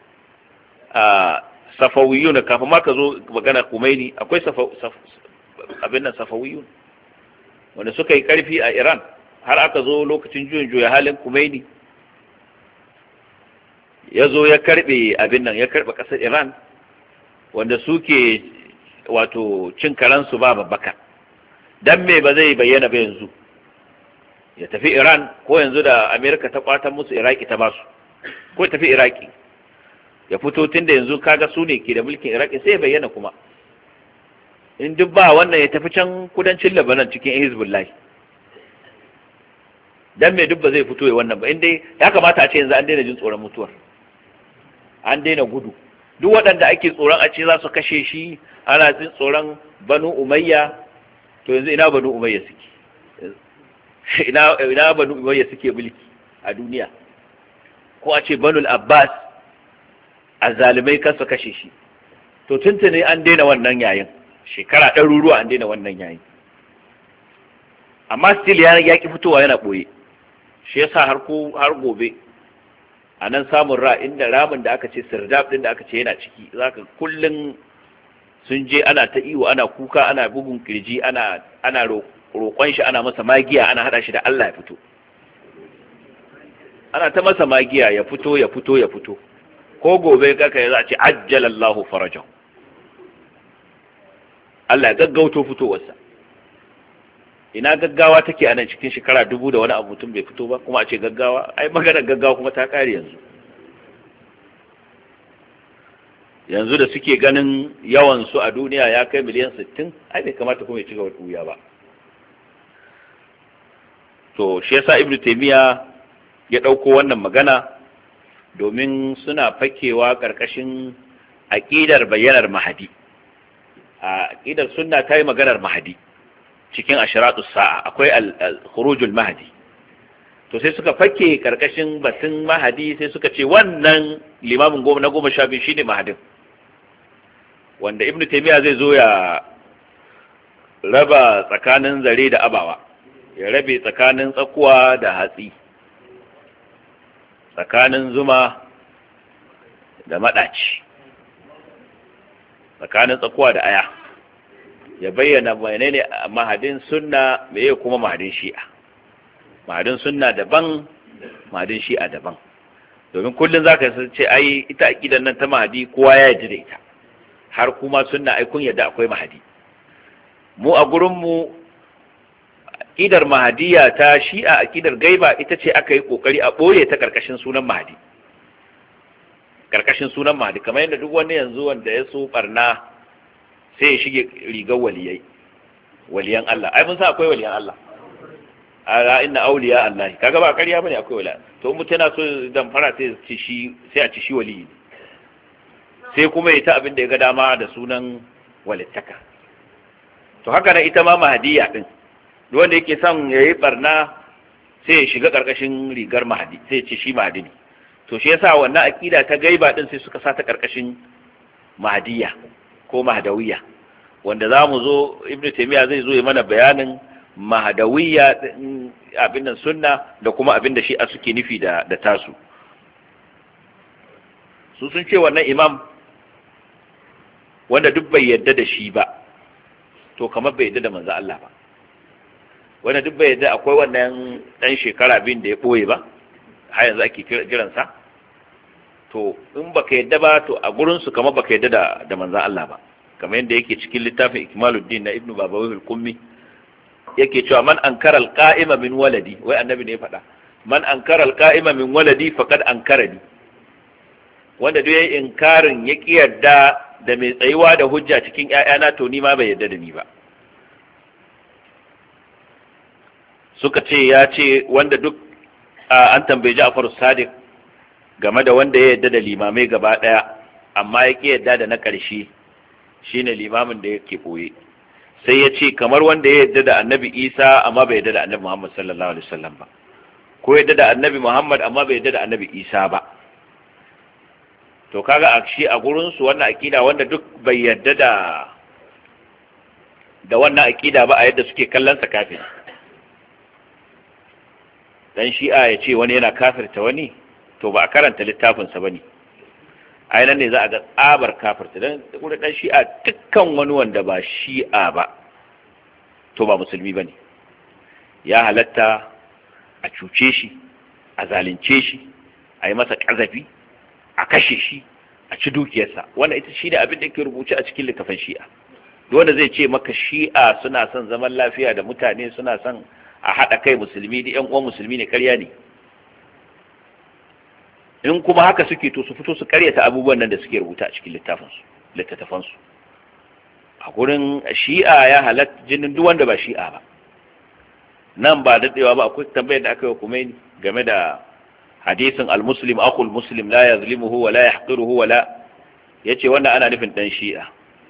a Safawiyun, kafin ma ka zo magana Khomeini, akwai abin nan Safawiyun wanda suka yi karfi a Iran har aka zo lokacin juyin juya halin Khomeini ya zo ya karbe abin nan, ya karbe kasar Iran wanda suke wato cin karansu ba babbaka. Dan me ba zai bayyana ba yanzu ya tafi Iran, ko yanzu da Amerika ta kwatan musu Iraki ta basu, ko ya tafi Iraki. ya fito tun da yanzu kaga su ne ke da mulkin iraki sai ya bayyana kuma in duk ba wannan ya tafi can kudancin labanan cikin hezbollah dan me duk ba zai fito ya wannan ba inda ya kamata a ce yanzu an daina jin tsoron mutuwar, an daina gudu. Duk waɗanda ake tsoron a ce za su kashe shi ana jin tsoron banu umayya, to yanzu ina banu umayya suke ina ina banu umayya suke mulki a duniya, ko a ce banul abbas azzalimai kan su kashe shi, to tuntune an daina wannan yayin, shekara ɗaruruwa an daina wannan yayin, amma still ya ki fitowa yana ɓoye. Shi yasa har ko har gobe a nan samun ra inda ramin da aka ce sirdab din da aka ce yana ciki zaka kullun sun je ana ta iwo ana kuka ana bugun kirji ana ana roƙon shi ana masa magiya ana hada shi da Allah ya fito, ana ta masa magiya ya fito ya fito ya fito, ko gobe kaka ya za a ce ajjalallahu farajahu, Allah ya gaggauto fitowarsa. Ina gaggawa take a nan cikin shekara dubu da wani abu mutum bai fito ba kuma a ce gaggawa, ai maganar gaggawa kuma ta kare yanzu. Yanzu da suke ganin yawan su a duniya ya kai miliyan sittin, ai bai kamata kuma ya ci gaba da wuya ba. To shi yasa Ibn Taymiyyah ya dauko wannan magana domin suna fakewa karkashin aqidar bayyanar mahadi. A aqidar sunna ta yi maganar mahadi cikin ashiratu sa'a akwai al-khurujul mahdi, to sai suka fake karkashin batun mahadi sai suka ce wannan limamin goma na goma sha biyu shine mahadin, wanda Ibn Taymiyyah zai zo ya raba tsakanin zare da abawa, ya rabe tsakanin tsakuwa da hatsi, tsakanin zuma da madaci, tsakanin tsakuwa da aya, ya bayyana menene mahadin sunna meye kuma mahadin shi'a. Mahadin sunna daban, mahadin shi'a daban, domin kullun zaka ce ai ita aqidan nan ta mahadi kowa ya yarda da ita, har kuma sunna ai kun yarda akwai mahadi. Mu a gurin mu aqidar mahadiya ta shi'a, aqidar gaiba ita ce aka yi kokari a boye ta karkashin sunan mahadi, karkashin sunan mahadi, kamar yadda duk wani yanzu wanda ya so barna sai ya shige rigar waliyai, waliyan Allah. Ai mun san akwai waliyan Allah, ala inna awliya Allah, kaga ba ƙarya bane akwai waliyan. To mutum yana so dan fara sai ci shi sai a ci shi waliyi, sai kuma ya ta abin da ya ga dama da sunan walittaka. To haka nan ita ma mahdiya din, duk wanda yake son yayi barna sai ya shiga karkashin rigar mahdi, sai ya ci shi mahdi ne. To shi yasa wannan akida ta gaiba din sai suka sa ta karkashin mahdiya ko mahdawiya, wanda za mu zo Ibn Taymiyyah zai zo ya mana bayanin mahdawiya abin nan sunna da kuma abin da shi'a suke nufi da da tasu. Su sun ce wannan imam wanda duk bai yadda da shi ba to kamar bai yadda da manzo Allah ba, wanda duk bai yadda akwai wannan dan shekara bin da ya boye ba har yanzu ake kiransa, to in baka yadda ba to a gurin su kamar baka yadda da da manzon Allah ba, kamar yadda yake cikin littafin Ikmaluddin na Ibn Babawi al-Qummi yake cewa man ankara al-qa'ima min waladi, wai annabi ne ya faɗa, man ankara al-qa'ima min waladi faqad ankarani, wanda duk yayin inkarin ya kiyarda da mai tsayuwa da hujja cikin ƴaƴana to ni ma bai yadda da ni ba. Suka ce ya ce wanda duk an tambaye Ja'far Sadiq game da wanda ya yadda da limamai gaba daya amma ya ki yadda da na ƙarshe shine limamin da yake boye, sai ya ce kamar wanda ya yadda da Annabi Isa amma bai yadda da Annabi Muhammad sallallahu alaihi wasallam ba, ko yadda da Annabi Muhammad amma bai yadda da Annabi Isa ba. To kaga a shi a gurin su wannan akida wanda duk bai yadda da da wannan akida ba a yadda suke kallon sa kafiri. Dan shi'a ya ce wani yana kafirta wani, to ba a karanta littafinsa ba ne, a nan ne za a ga tsabar kafirta. don kuma dan shi'a dukkan wani wanda ba shi'a ba to ba musulmi ba ne, ya halatta a cuce shi, a zalunce shi, a yi masa ƙazafi, a kashe shi, a ci dukiyarsa. wannan ita shi ne abin da ke rubuce a cikin littafin shi'a. duk wanda zai ce maka shi'a suna son zaman lafiya da mutane, suna son a haɗa kai musulmi da 'yan uwan musulmi ne, ƙarya ne. in kuma haka suke to su fito su karyata abubuwan nan da suke rubuta a cikin littafinsu littattafansu. A gurin shi'a ya halatta jinin duk wanda ba shi'a ba. Nan ba daɗewa ba akwai tambayar da aka yi wa Khomeini game da hadisin al-muslim aqul muslim la yazlimuhu wa la yahqiruhu wa la, yace wannan ana nufin dan shi'a.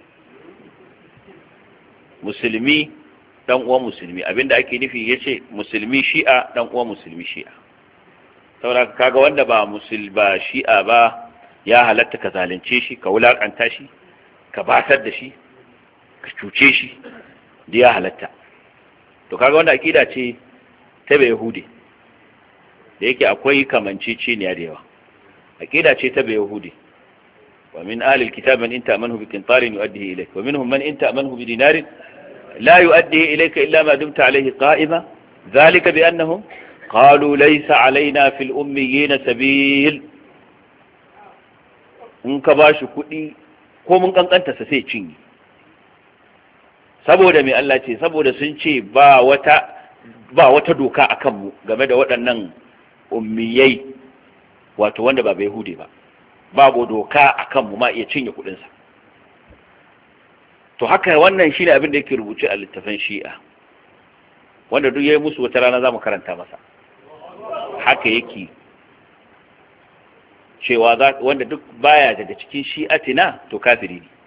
Musulmi dan uwan musulmi, abinda ake nufi yace musulmi shi'a dan uwan musulmi shi'a. Saboda kaga wanda ba musul ba shi'a ba ya halatta ka zalunce shi, ka wulakanta shi, ka batar da shi, ka cuce shi, da ya halatta. To kaga wanda akida ce ta bai yahudi, da yake akwai kamanceceniya da yawa. Akida ce ta bai yahudi. Wa min ahli alkitab man inta amanhu bi qintarin yu'addihi ilayk wa minhum man inta amanhu bi dinarin la yu'addihi ilayka illa ma dumta alayhi qa'ima dhalika bi annahum qalu laysa alaina fil ummiyina sabil. In ka bashi kuɗi ko mun kankanta sa sai cinye. Saboda mai Allah ce, saboda sun ce ba wata ba wata doka a kanmu game da waɗannan ummiyai, wato wanda ba bai hude ba, babu doka a kanmu ma iya cinye kuɗinsa. To haka wannan shi ne abin da yake rubuce a littafin shi'a, wanda duk ya yi musu wata rana za mu karanta masa. Haka yake cewa wanda duk baya daga cikin shi'atina to kafiri ne.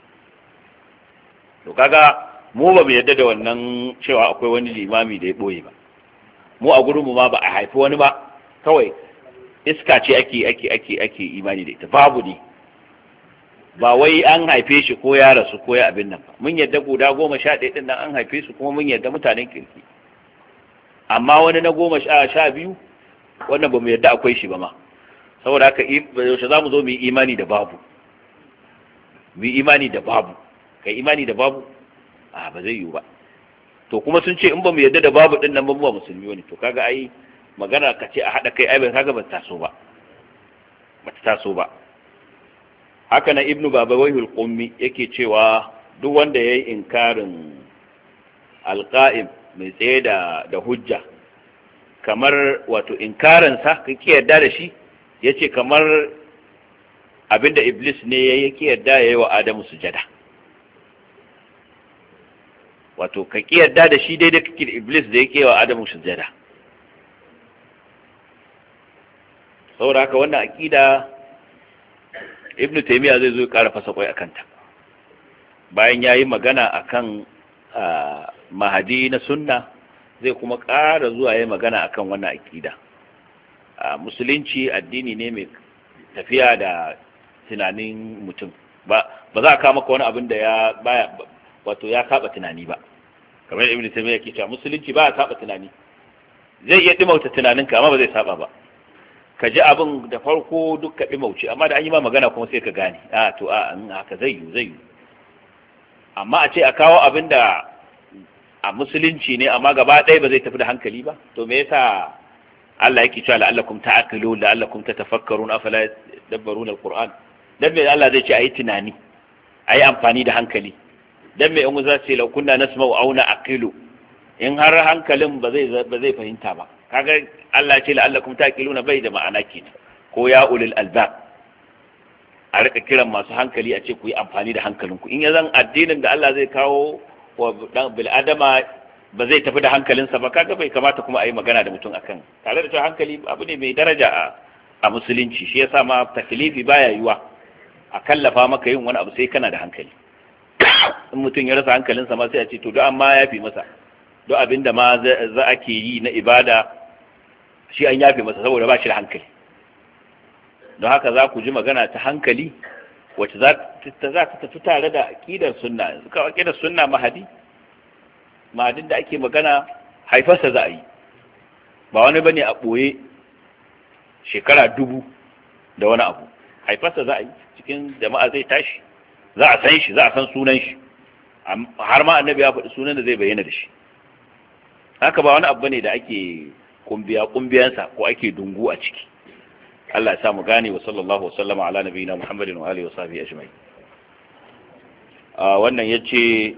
To kaga mu ba mu yadda da wannan cewa akwai wani limami da ya boye ba. Mu a gurin mu ma ba a haifi wani ba, kawai iska ce ake ake ake ake imani da ita, babu ne. Ba wai an haife shi ko ya rasu ko ya abin nan ba. Mun yadda guda goma sha ɗaya ɗin nan an haife su, kuma mun yadda mutanen kirki. Amma wani na goma sha sha biyu wannan ba mu yadda akwai shi ba ma. Saboda haka yaushe za mu zo mu yi imani da babu. Mu yi imani da babu. Kai imani da babu a ba zai yiwu ba. To kuma sun ce in ba mu yarda da babu din nan ba mu musulmi wani, to kaga ai magana ka ce a hada kai ai ba kaga ba ta taso ba ba ta taso ba. Haka na ibnu babawayhul qummi yake cewa duk wanda yayi inkarin alqa'im mai tsaye da da hujja, kamar wato inkarin sa kake yarda da shi, yace kamar abinda iblis ne yake yarda yayi wa adamu sujada. Wato ka yarda da shi daidai kake da iblis da yake wa adamu sujada. Saboda haka wannan aqida ibn taymiya zai zo ya ƙara fasa kwai akan ta, bayan yayi magana akan mahadi na sunna, zai kuma ƙara zuwa yayi magana akan wannan aqida. Musulunci addini ne mai tafiya da tunanin mutum, ba ba za ka maka wani abin da ya baya wato ya saba tunani ba. Kamar ibn taymiya yake cewa musulunci ba ya saba tunani, zai iya dimauta tunaninka amma ba zai saba ba. Ka ji abin da farko duk ka dimauci, amma da an yi ma magana kuma sai ka gane a to a haka zai yi zai yi. Amma a ce a kawo abin da a musulunci ne amma gaba ɗaya ba zai tafi da hankali ba, to me yasa Allah yake cewa la'allakum ta'qilun la'allakum tatafakkarun afala tadabbaruna alquran? Dan me Allah zai ce ayi tunani, ayi amfani da hankali? Dan me in za su ce lau kunna nasma'u aw na'qilu, in har hankalin ba zai ba zai fahimta ba. Kaga Allah ya ce la'allakum taqiluna bai da ma'ana kenan, ko ya ulul albab, a rika kiran masu hankali a ce ku yi amfani da hankalinku. In ya zan addinin da Allah zai kawo wa dan bil adama ba zai tafi da hankalinsa ba, kaga bai kamata kuma a yi magana da mutum akan. Tare da cewa hankali abu ne mai daraja a a musulunci, shi yasa ma taklifi baya yiwa a kallafa maka yin wani abu sai kana da hankali. In mutum ya rasa hankalinsa ma sai a ce to duk amma ya fi masa, duk abinda ma za ake yi na ibada shi an yafe masa saboda ba shi da hankali. Don haka za ku ji magana ta hankali wacce za ta tafi tare da aƙidar sunna. Suka aƙidar sunna mahadi, mahadin da ake magana haifarsa za a yi, ba wani bane a ɓoye shekara dubu da wani abu. Haifarsa za a yi, cikin jama'a zai tashi, za a san shi, za a san sunan shi, har ma annabi ya faɗi sunan da zai bayyana da shi. Haka ba wani abu ne da ake kumbiya kumbiyansa ko ake dungu a ciki. Allah ya sa mu gane. Wa sallallahu wa sallama ala nabiyina Muhammadin wa alihi wa sahbihi ajma'in. Ah wannan yace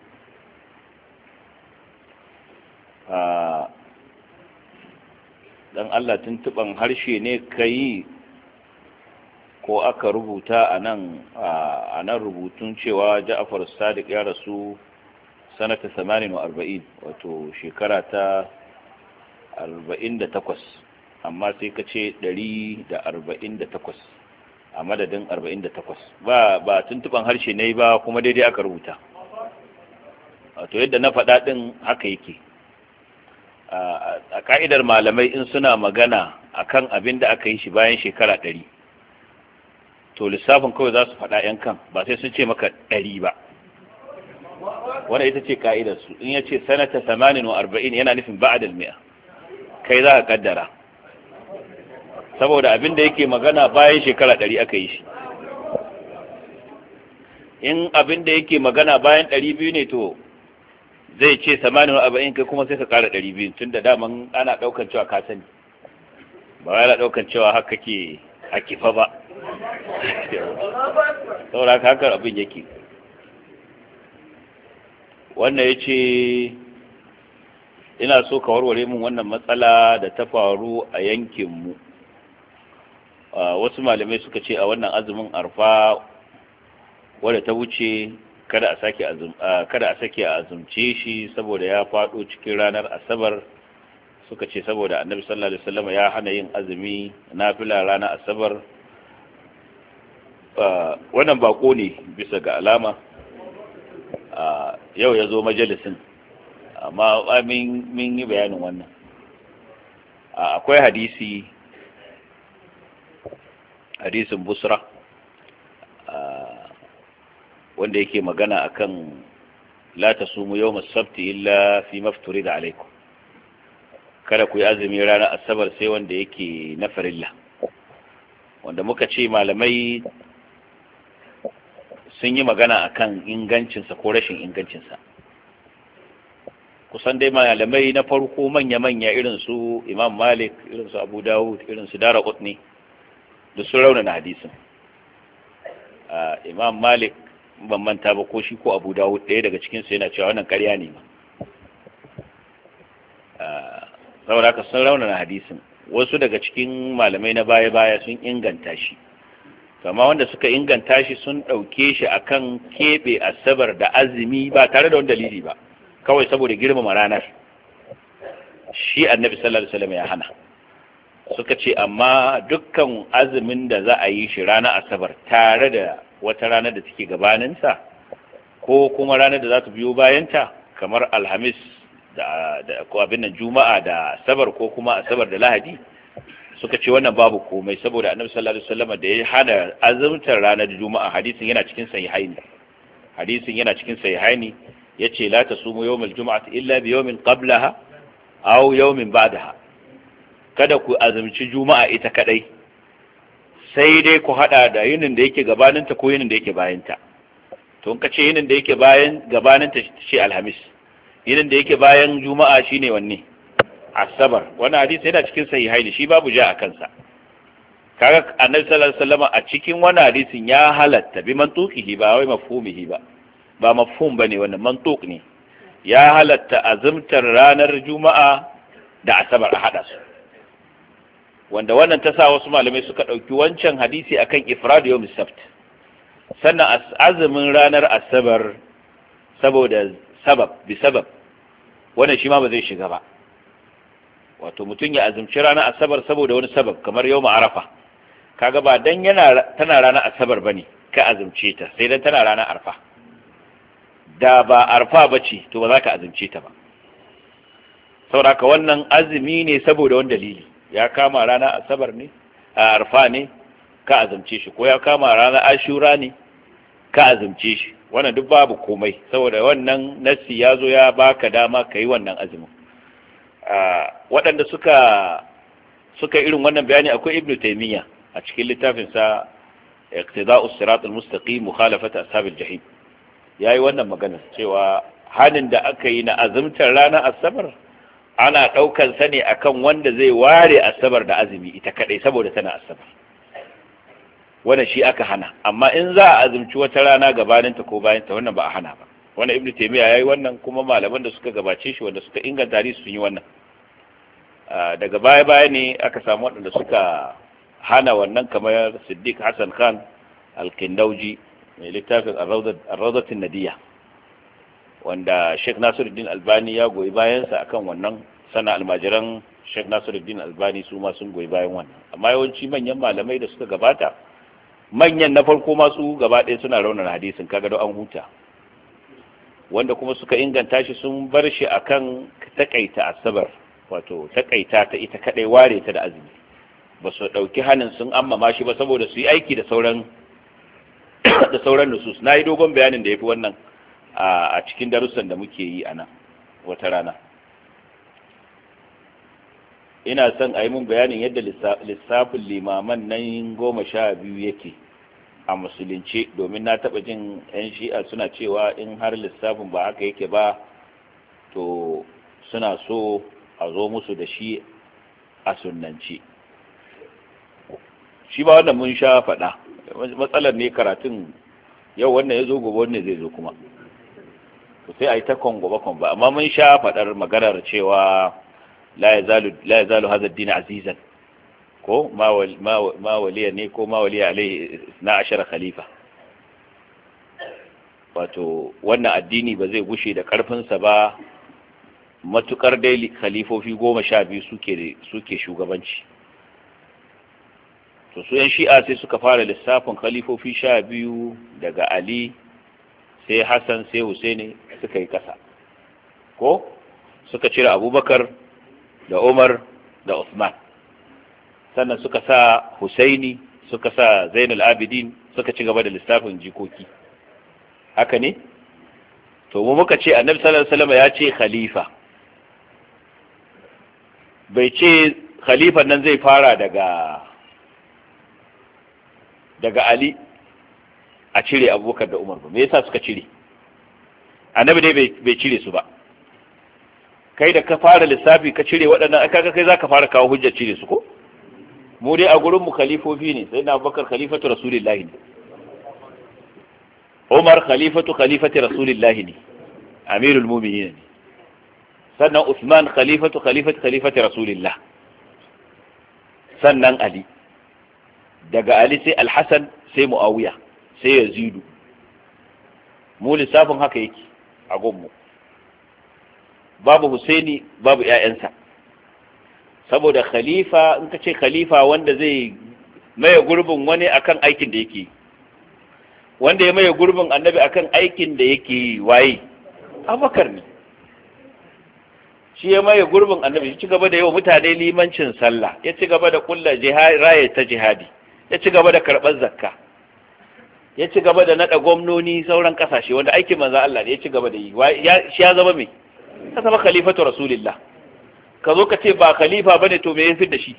ah dan Allah tuntuban harshe ne kai ko aka rubuta a nan a nan rubutun cewa Ja'far Sadiq ya rasu sanata tamanin wa arba'in, wato shekara ta arba'in da takwas, amma sai ka ce ɗari da arba'in da takwas a madadin arba'in da takwas. ba ba tuntuban harshe ne ba, kuma daidai aka rubuta. wato yadda na faɗa ɗin haka yake a ka'idar malamai in suna magana akan abin da aka yi shi bayan shekara ɗari, to lissafin kawai za su faɗa yan kan, ba sai sun ce maka ɗari ba. wannan ita ce ka'idar su. in ya ce sanata tamanin wa arba'in yana nufin ba'adal mi'a, kai za ka kaddara, saboda abin da yake magana bayan shekara ɗari aka yi shi. in abin da yake magana bayan ɗari biyu ne, to zai ce tamanin wa arba'in, kai kuma sai ka ƙara ɗari biyu, tun da daman ana ɗaukan cewa ka sani, ba wai ana ɗaukan cewa haka ke a kifa ba. saboda haka abin yake. wannan ya ce ina so ka warware min wannan matsala da ta faru a yankinmu. wasu malamai suka ce a wannan azumin arfa wadda ta wuce kada a sake kada a sake a azumce shi saboda ya faɗo cikin ranar asabar. suka ce saboda annabi sallallahu alaihi wasallam ya hana yin azumi nafila ranar asabar. wannan bako ne bisa ga alama, yau ya zo majalisin, amma min yi bayanin wannan. akwai hadisi hadisin busra wanda yake magana akan la tasumu yawm as-sabt illa fi mafturi da alaikum, kada ku yi azumi ranar asabar sai wanda yake na farilla, wanda muka ce malamai sun yi magana akan ingancinsa ko rashin ingancinsa. kusan dai malamai na farko manya-manya irin su Imam Malik, irin su Abu Dawud, irin su Daraqutni da su raunana hadisin. Imam Malik ban manta ba ko shi ko Abu Dawud ɗaya daga cikin su yana cewa wannan ƙarya ne ma. saboda haka sun raunana hadisin. Wasu daga cikin malamai na baya-baya sun inganta shi, kama wanda suka inganta shi sun ɗauke shi akan keɓe asabar da azumi ba tare da wani dalili ba, kawai saboda girmama ranar. shi annabi sallallahu alaihi wasallam ya hana. Suka ce amma dukkan azumin da za a yi shi ranar asabar tare da wata ranar da take gabaninsa ko kuma ranar da za ta biyo bayanta, kamar alhamis da da ko abin nan juma'a da asabar ko kuma asabar da lahadi, suka ce wannan babu komai saboda annabi sallallahu alaihi wasallam da ya hana azumtar ranar juma'a, hadisin yana cikin sahihaini hadisin yana cikin sahihaini yace la tasumu yawmal jum'ati illa bi yawmin qablaha aw yawmin ba'daha, kada ku azumci juma'a ita kadai sai dai ku hada da yinin da yake gabaninta ko yinin da yake bayanta. to in ka ce yinin da yake bayan gabaninta ce alhamis, yinin da yake bayan juma'a shine wanne? asabar. wannan hadisi yana cikin sahihaini, shi babu ja a kansa. kaga annabi sallallahu alaihi wasallam a cikin wannan hadisin ya halatta bi mantuqihi ba wai mafhumihi ba, ba mafhum bane wannan, mantuq ne. ya halatta azumtar ranar juma'a da asabar a hada su, wanda wannan ta sa wasu malamai suka dauki wancan hadisi akan ifrad yawm as-sabt. sannan azumin ranar asabar saboda sabab bi sabab, wannan shi ma ba zai shiga ba. wato mutum ya azumci ranar asabar saboda wani sabab kamar yawm arafa, kaga ba dan yana tana ranar asabar bane ka azumce ta, sai dan tana ranar arfa. da ba arfa bace to ba za ka azumce ta ba. saboda ka wannan azumi ne saboda wani dalili, ya kama ranar asabar ne a arfa ne ka azumce shi, ko ya kama ranar ashura ne ka azumce shi, wannan duk babu komai saboda wannan nassi ya zo ya baka dama ka yi wannan azumin. waɗanda suka suka irin wannan bayani akwai ibnu taymiya a cikin littafinsa iqtida'us siratal mustaqim mukhalafat ashabil jahim, yayi wannan magana cewa hanin da aka yi na azumtar ranar asabar ana ɗaukan sa ne akan wanda zai ware asabar da azumi ita kadai saboda tana asabar, wannan shi aka hana. amma in za a azumci wata rana gabaninta ko bayanta, wannan ba a hana ba. wannan ibnu taymiya yayi wannan, kuma malaman da suka gabace shi wanda suka inganta hadisi sun yi wannan. daga baya-baya ne aka samu waɗanda suka hana wannan, kamar Siddiq Hassan Khan al-Kindauji mai littafin Ar-Rawdatun Nadiyya, wanda Sheikh Nasiruddin Albani ya goyi bayansa akan wannan, sana almajiran Sheikh Nasiruddin Albani su ma sun goyi bayan wannan. Amma yawanci manyan malamai da suka gabata, manyan na farko masu gaba ɗaya suna raunar hadisin, kaga da an huta. Wanda kuma suka inganta shi sun bar shi akan takaita asabar, wato takaita ta ita kadai, ware ta da azumi, ba su dauki hannun sun ammama shi ba saboda su yi aiki da sauran da sauran nusus. Na yi dogon bayanin da ya fi wannan a cikin darussan da muke yi a nan wata rana. Ina son a yi mun bayanin yadda lissafin limaman nan goma sha biyu yake a musulunci, domin na taɓa jin 'yan shi'a suna cewa in har lissafin ba haka yake ba to suna so a zo musu da shi a sunnanci. Shi ba wannan mun sha faɗa, matsalar ne karatun yau wannan ya zo gobe wannan zai zo kuma, to sai a yi ta kongo bakon ba, amma mun sha faɗar maganar cewa la ya zalu hadha ad-din azizan, ko ma waliya ne ko ma waliya alaihi na ashara khalifa, wato wannan addini ba zai gushe da karfinsa ba matukar dai khalifofi goma sha biyu suke suke shugabanci. To su yan shi'a sai suka fara lissafin khalifofi sha biyu daga Ali sai Hassan sai Husaini suka yi kasa, ko suka cire Abubakar da Umar da Uthman, sannan suka sa Husaini, suka sa Zainul Abidin, suka ci gaba da lissafin jikoki. Haka ne? To mu muka ce Annabi sallallahu alaihi wasallam ya ce khalifa, bai ce khalifan nan zai fara daga daga Ali a cire Abubakar da Umar ba. Me yasa suka cire? Annabi dai bai cire su ba. Kai da ka fara lissafi ka cire waɗannan, aka kai zaka fara kawo hujjar cire su ko? Mu dai a gurin mu khalifofi ne, sai na Abubakar khalifatu Rasulullahi ne, Umar khalifatu khalifati Rasulullahi ne, Amirul Mu'minin ne, sannan Uthman khalifatu khalifati khalifati Rasulillah, sannan Ali, daga Ali sai Al-Hasan sai Muawiya sai Yazidu. Mu lissafin haka yake a gunmu, babu Husaini babu ƴaƴansa, saboda khalifa in ka ce khalifa wanda zai maye gurbin wani akan aikin da yake, wanda ya maye gurbin annabi akan aikin da yake waye? Abubakar ne. Shi ya maye gurbin annabi, ya ci gaba da yawa mutane limancin sallah, ya ci gaba da kulla raya ta jihadi, ya ci gaba da karɓar zakka, ya ci gaba da naɗa gwamnoni sauran ƙasashe, wanda aikin manzo Allah ne ya ci gaba da yi. Shi ya zama mai? Ka zama khalifatu Rasulillah. Ka zo ka ce ba khalifa bane, to me ya fi da shi?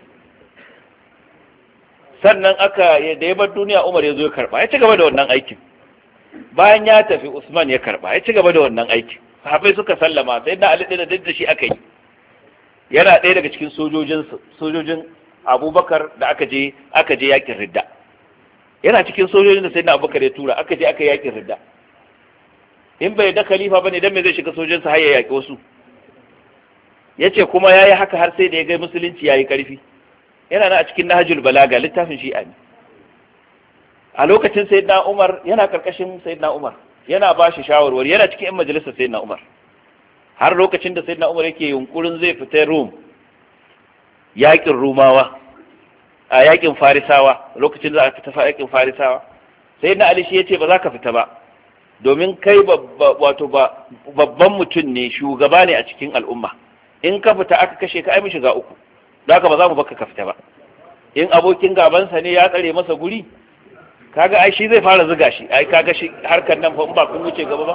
Sannan aka da ya bar duniya Umar ya zo ya karba, ya ci gaba da wannan aikin. Bayan ya tafi Usman ya karba, ya ci gaba da wannan aikin. Sahabbai suka sallama, sai da Ali da da shi aka yi. Yana ɗaya daga cikin sojojin sojojin Abubakar da aka je aka je yakin Ridda. Yana cikin sojojin da sai da Abubakar ya tura, aka je aka yakin Ridda. In bai da khalifa bane, dan me zai shiga sojojin sa har ya yaki wasu? Yace kuma yayi haka har sai da ya ga musulunci yayi karfi. Yana nan a cikin Nahjul Balaga, littafin Shi'a ne. A lokacin Sayyidina Umar yana karkashin Sayyidina Umar, yana ba shi shawarwari, yana cikin ƴan majalisar Sayyidina Umar. Har lokacin da Sayyidina Umar yake yunkurin zai fita Rum, yakin Rumawa, a yakin Farisawa, lokacin da aka tafi yakin Farisawa, Sayyidina Ali shi yace ba za ka fita ba, domin kai wato babban mutum ne, shugaba ne a cikin al'umma. In ka fita aka kashe ka ai mu shiga uku, da haka ba za mu baka ka fita ba. In abokin gabansa ne ya tsare masa guri, kaga ai shi zai fara zuga shi, ai kaga shi harkar nan fa in ba kun wuce gaba ba.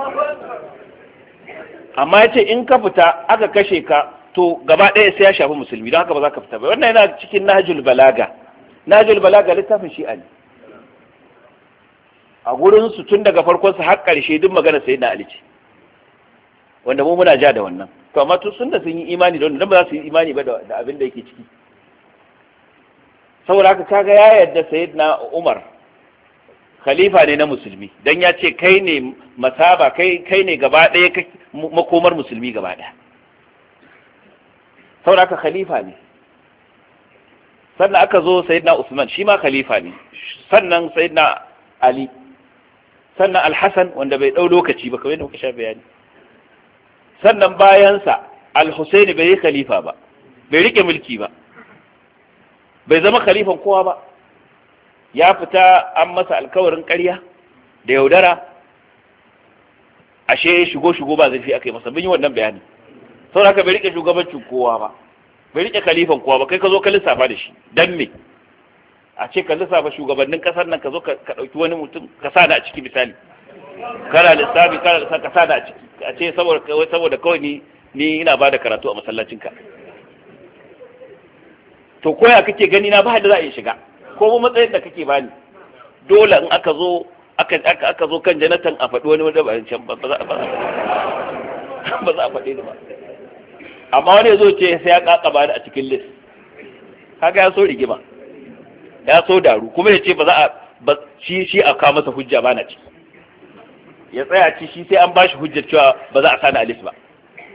Amma yace in ka fita aka kashe ka, to gaba ɗaya sai ya shafi musulmi, don haka ba za ka fita ba. Wannan yana cikin Nahjul Balaga. Nahjul Balaga littafin Shi'a ne. A gurin su tun daga farkon su har ƙarshe duk magana Sayyidina Ali ce, wanda mu muna ja da wannan. To amma tun sun da sun yi imani da wannan, ba za su yi imani ba da abin da yake ciki. Saboda haka kaga ya yarda Sayyidina Umar khalifa ne na musulmi, dan ya ce kai ne masaba, kai kai ne gaba ɗaya makomar musulmi gaba ɗaya. saboda haka khalifa ne. Sannan aka zo sayyidina Usman shi ma khalifa ne, sannan sayyidina Ali, sannan Al-Hasan wanda bai dau lokaci ba kawai da muka sha bayani, sannan bayansa Al-Husayn bai yi khalifa ba, bai rike mulki ba, bai zama khalifan kowa ba, ya fita an masa alkawarin ƙarya da yaudara, ashe shigo shigo ba zai fi aka yi masa, mun yi wannan bayani. Saboda haka bai rike shugabancin kowa ba, bai rike khalifan kowa ba, kai ka zo ka lissafa da shi dan me a ce ka lissafa shugabannin kasar nan ka zo ka dauki wani mutum ka sa da a ciki misali, kana lissafi kana lissafi ka sa da a ciki a ce saboda saboda kawai ni ni ina bada karatu a masallacin ka, to koya kake gani na ba da za a yi shiga ko mu matsayin da kake bani, dole in aka zo aka aka zo kan janatan a faɗi wani wanda ba can ba za a ba za a faɗi da ba, amma wani zo ce sai ya kakaba da a cikin list, kaga ya so rigima ya so daru, kuma ya ce ba za a shi shi a kawo masa hujja ba na ciki, ya tsaya ci shi sai an ba shi hujjar cewa ba za a sani a list ba.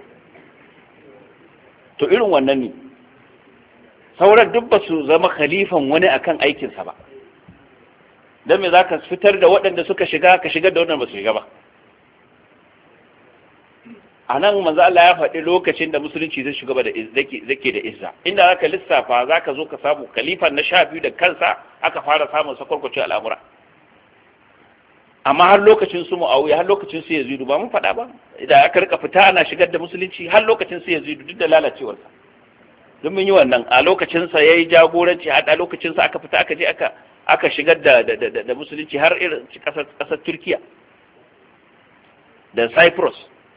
To irin wannan ne sauran duk ba su zama khalifan wani akan aikinsa ba, don me za ka fitar da waɗanda suka shiga ka shigar da waɗanda ba su shiga ba. A nan manzo Allah ya faɗi lokacin da musulunci zai shiga da zake da izza, inda zaka lissafa zaka zo ka samu khalifan na sha biyu da kansa aka fara samun sakwarkwacin al'amura, amma har lokacin su Muawiya har lokacin su Yazidu ba mun faɗa ba, idan aka rika fita ana shigar da musulunci har lokacin su Yazidu duk da lalacewarsa, don mun yi wannan a lokacin sa yayi jagoranci, har a lokacin sa aka fita aka je aka aka shigar da da da musulunci har irin kasar kasar Turkiya da Cyprus.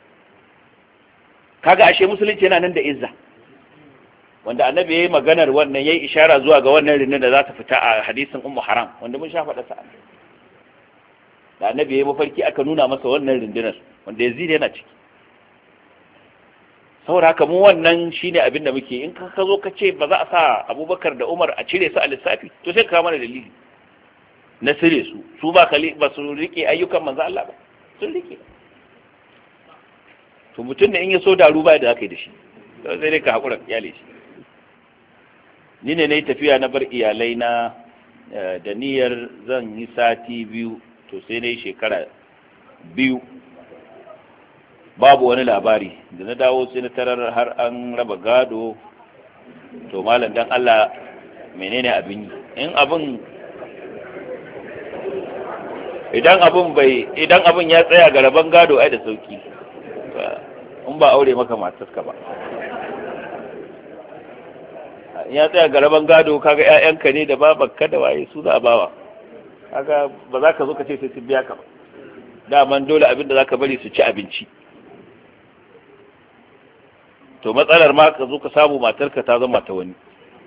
Kaga ashe musulunci yana nan da izza, wanda annabi yayi maganar wannan yayi ishara zuwa ga wannan rinnin da za ta fita a hadisin Ummu Haram wanda mun sha faɗa sa, da annabi yayi mafarki aka nuna masa wannan rindinar wanda Yazid yana ciki. Saboda haka mu wannan shine abin da muke, in ka zo ka ce ba za a sa Abubakar da Umar a cire su a lissafi to sai ka kawo mana dalili na sire su, su ba ba su rike ayyukan manzo Allah ba, sun rike. To mutum da in ya so daru ba da aka yi da shi, sai dai ka haƙura iyalai shi. Ni ne na yi tafiya na bar iyalai na da niyyar zan yi sati biyu, to sai na yi shekara biyu babu wani labari, da na dawo sai na tarar har an raba gado. To malam dan Allah menene abin yi in abin idan abin bai idan abin ya tsaya ga raban gado ai da sauki, in ba aure maka matarka ba, ya tsaya ga raban gado kaga ƴaƴanka ne da babanka da waye su za a bawa, kaga ba za ka zo ka ce sai su biya ka ba, daman dole abin da za ka bari su ci abinci. To matsalar ma ka zo ka samu matarka ta zama ta wani,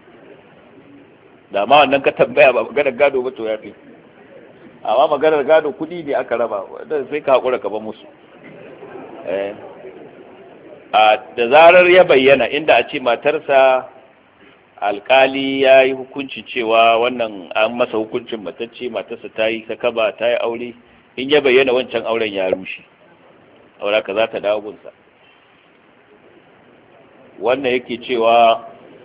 da ma wannan ka tambaya ba maganar gado ba to ya fi, amma maganar gado kuɗi ne aka raba, wanda sai ka haƙura ka ba musu. eh da zarar ya bayyana inda a ce matarsa alkali ya yi hukunci cewa wannan an masa hukuncin matacce, matarsa ta yi sakaba ta yi aure, in ya bayyana wancan auren ya rushe, aura ka za ta dawo gunsa. wannan yake cewa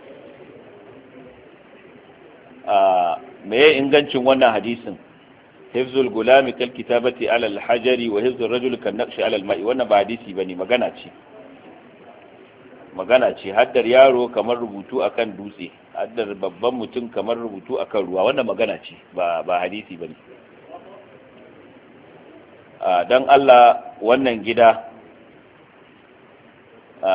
a meye ingancin wannan hadisin, hifzul gulami kal kitabati ala al-hajari wa hifzul rajul kan naqshi ala al-ma'i, wannan ba hadisi bane, magana ce magana ce haddar yaro kamar rubutu akan dutse, haddar babban mutum kamar rubutu akan ruwa, wannan magana ce ba ba hadisi bane. a dan Allah wannan gida a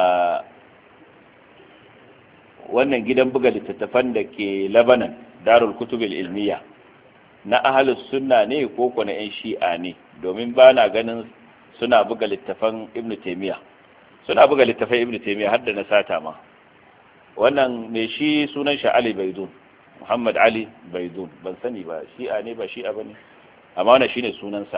wannan gidan buga littattafan da ke Lebanon, Darul Kutubul Ilmiya, na ahlus sunna ne ko ko na yan shi'a ne? Domin ba na ganin suna buga littafan Ibn Taymiyyah, suna buga littafan Ibn Taymiyyah har da na sata ma. Wannan me shi sunan shi Ali Baidun, Muhammad Ali Baidun, ban sani ba shi'a ne ba shi'a bane, amma wannan shine sunansa.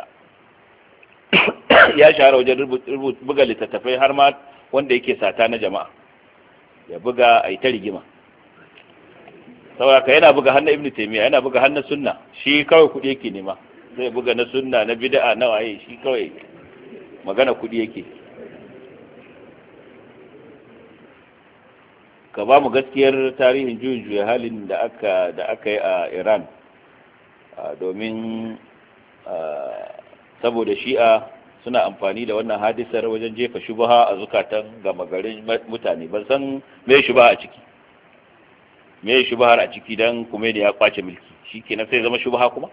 Ya shahara wajen buga littattafai har ma wanda yake sata na jama'a ya buga a yi ta rigima. saboda yana buga hannun Ibn Taymiyyah, yana buga hannun sunna, shi kawai kudi yake nema, zai buga na sunna na bid'a na waye, shi kawai magana kudi yake. ka ba mu gaskiyar tarihin juyin juya halin da aka da aka yi a Iran domin saboda shi'a suna amfani da wannan hadisar wajen jefa shubha a zukatan gama garin mutane. Ban san me shubha a ciki me shubhar a ciki dan kuma da ya kwace mulki shikenan sai zama shubha kuma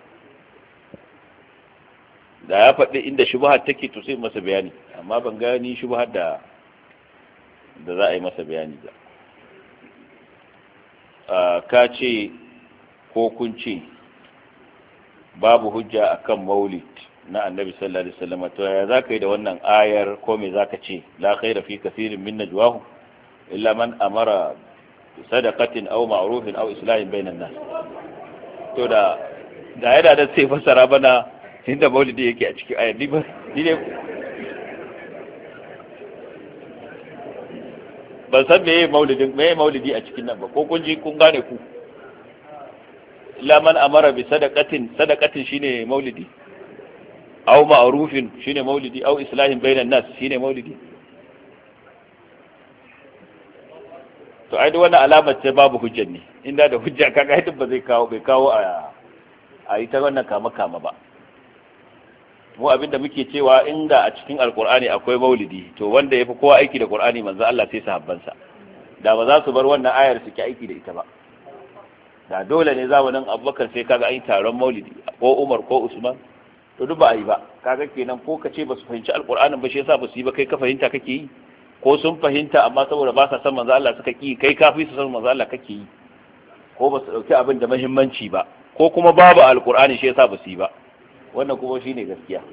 da ya faɗi inda shubhar take to sai masa bayani, amma ban gani shubhar da da za a yi masa bayani ba. Ka ce ko kun ce babu hujja akan maulid na annabi sallallahu alaihi wasallam, to ya zaka yi da wannan ayar ko me zaka ce? La khaira fi kathirin min najwahum illa man amara bi sadaqatin aw ma'rufin aw islahin bainan nas. To da da yada da sai fasara bana inda maulidi yake a cikin ayar, ni ba ni ne ban san meye maulidin meye maulidi a cikin nan ba, ko kun ji kun gane ku? Illa man amara bi sadaqatin, sadaqatin shine maulidi, aw ma'rufin shine maulidi, aw islahin bainan nas shine maulidi. To ai da wannan alamar ce babu hujjar ne, inda da hujja kaga hidin ba zai kawo bai kawo a a ita wannan kama kama ba. Mu abinda muke cewa inda a cikin alkur'ani akwai maulidi, to wanda yafi kowa aiki da qur'ani manzo Allah sai sahabbansa, da ba za su bar wannan ayar su ki aiki da ita ba. Da dole ne zamanin Abubakar sai kaga an yi taron maulidi, ko Umar ko Usman, to duk ba a yi ba. Kaga kenan ko ka ce ba su fahimci alkur'anin ba shi yasa ba su yi ba, kai ka fahimta kake yi, ko sun fahimta amma saboda ba sa san manzo Allah suka ki, kai ka fi su san manzo Allah kake yi, ko ba su dauki abin da muhimmanci ba, ko kuma babu alkur'ani shi yasa ba su yi ba. Wannan kuma shi ne gaskiya.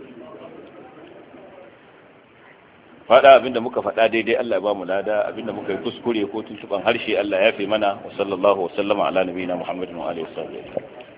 Faɗa abinda muka faɗa daidai Allah ya ba mu lada, abinda muka yi kuskure ko tuntuɓan harshe Allah ya fi mana. Wa sallallahu wa sallama ala nabiyina Muhammadin wa alihi wa sahbihi.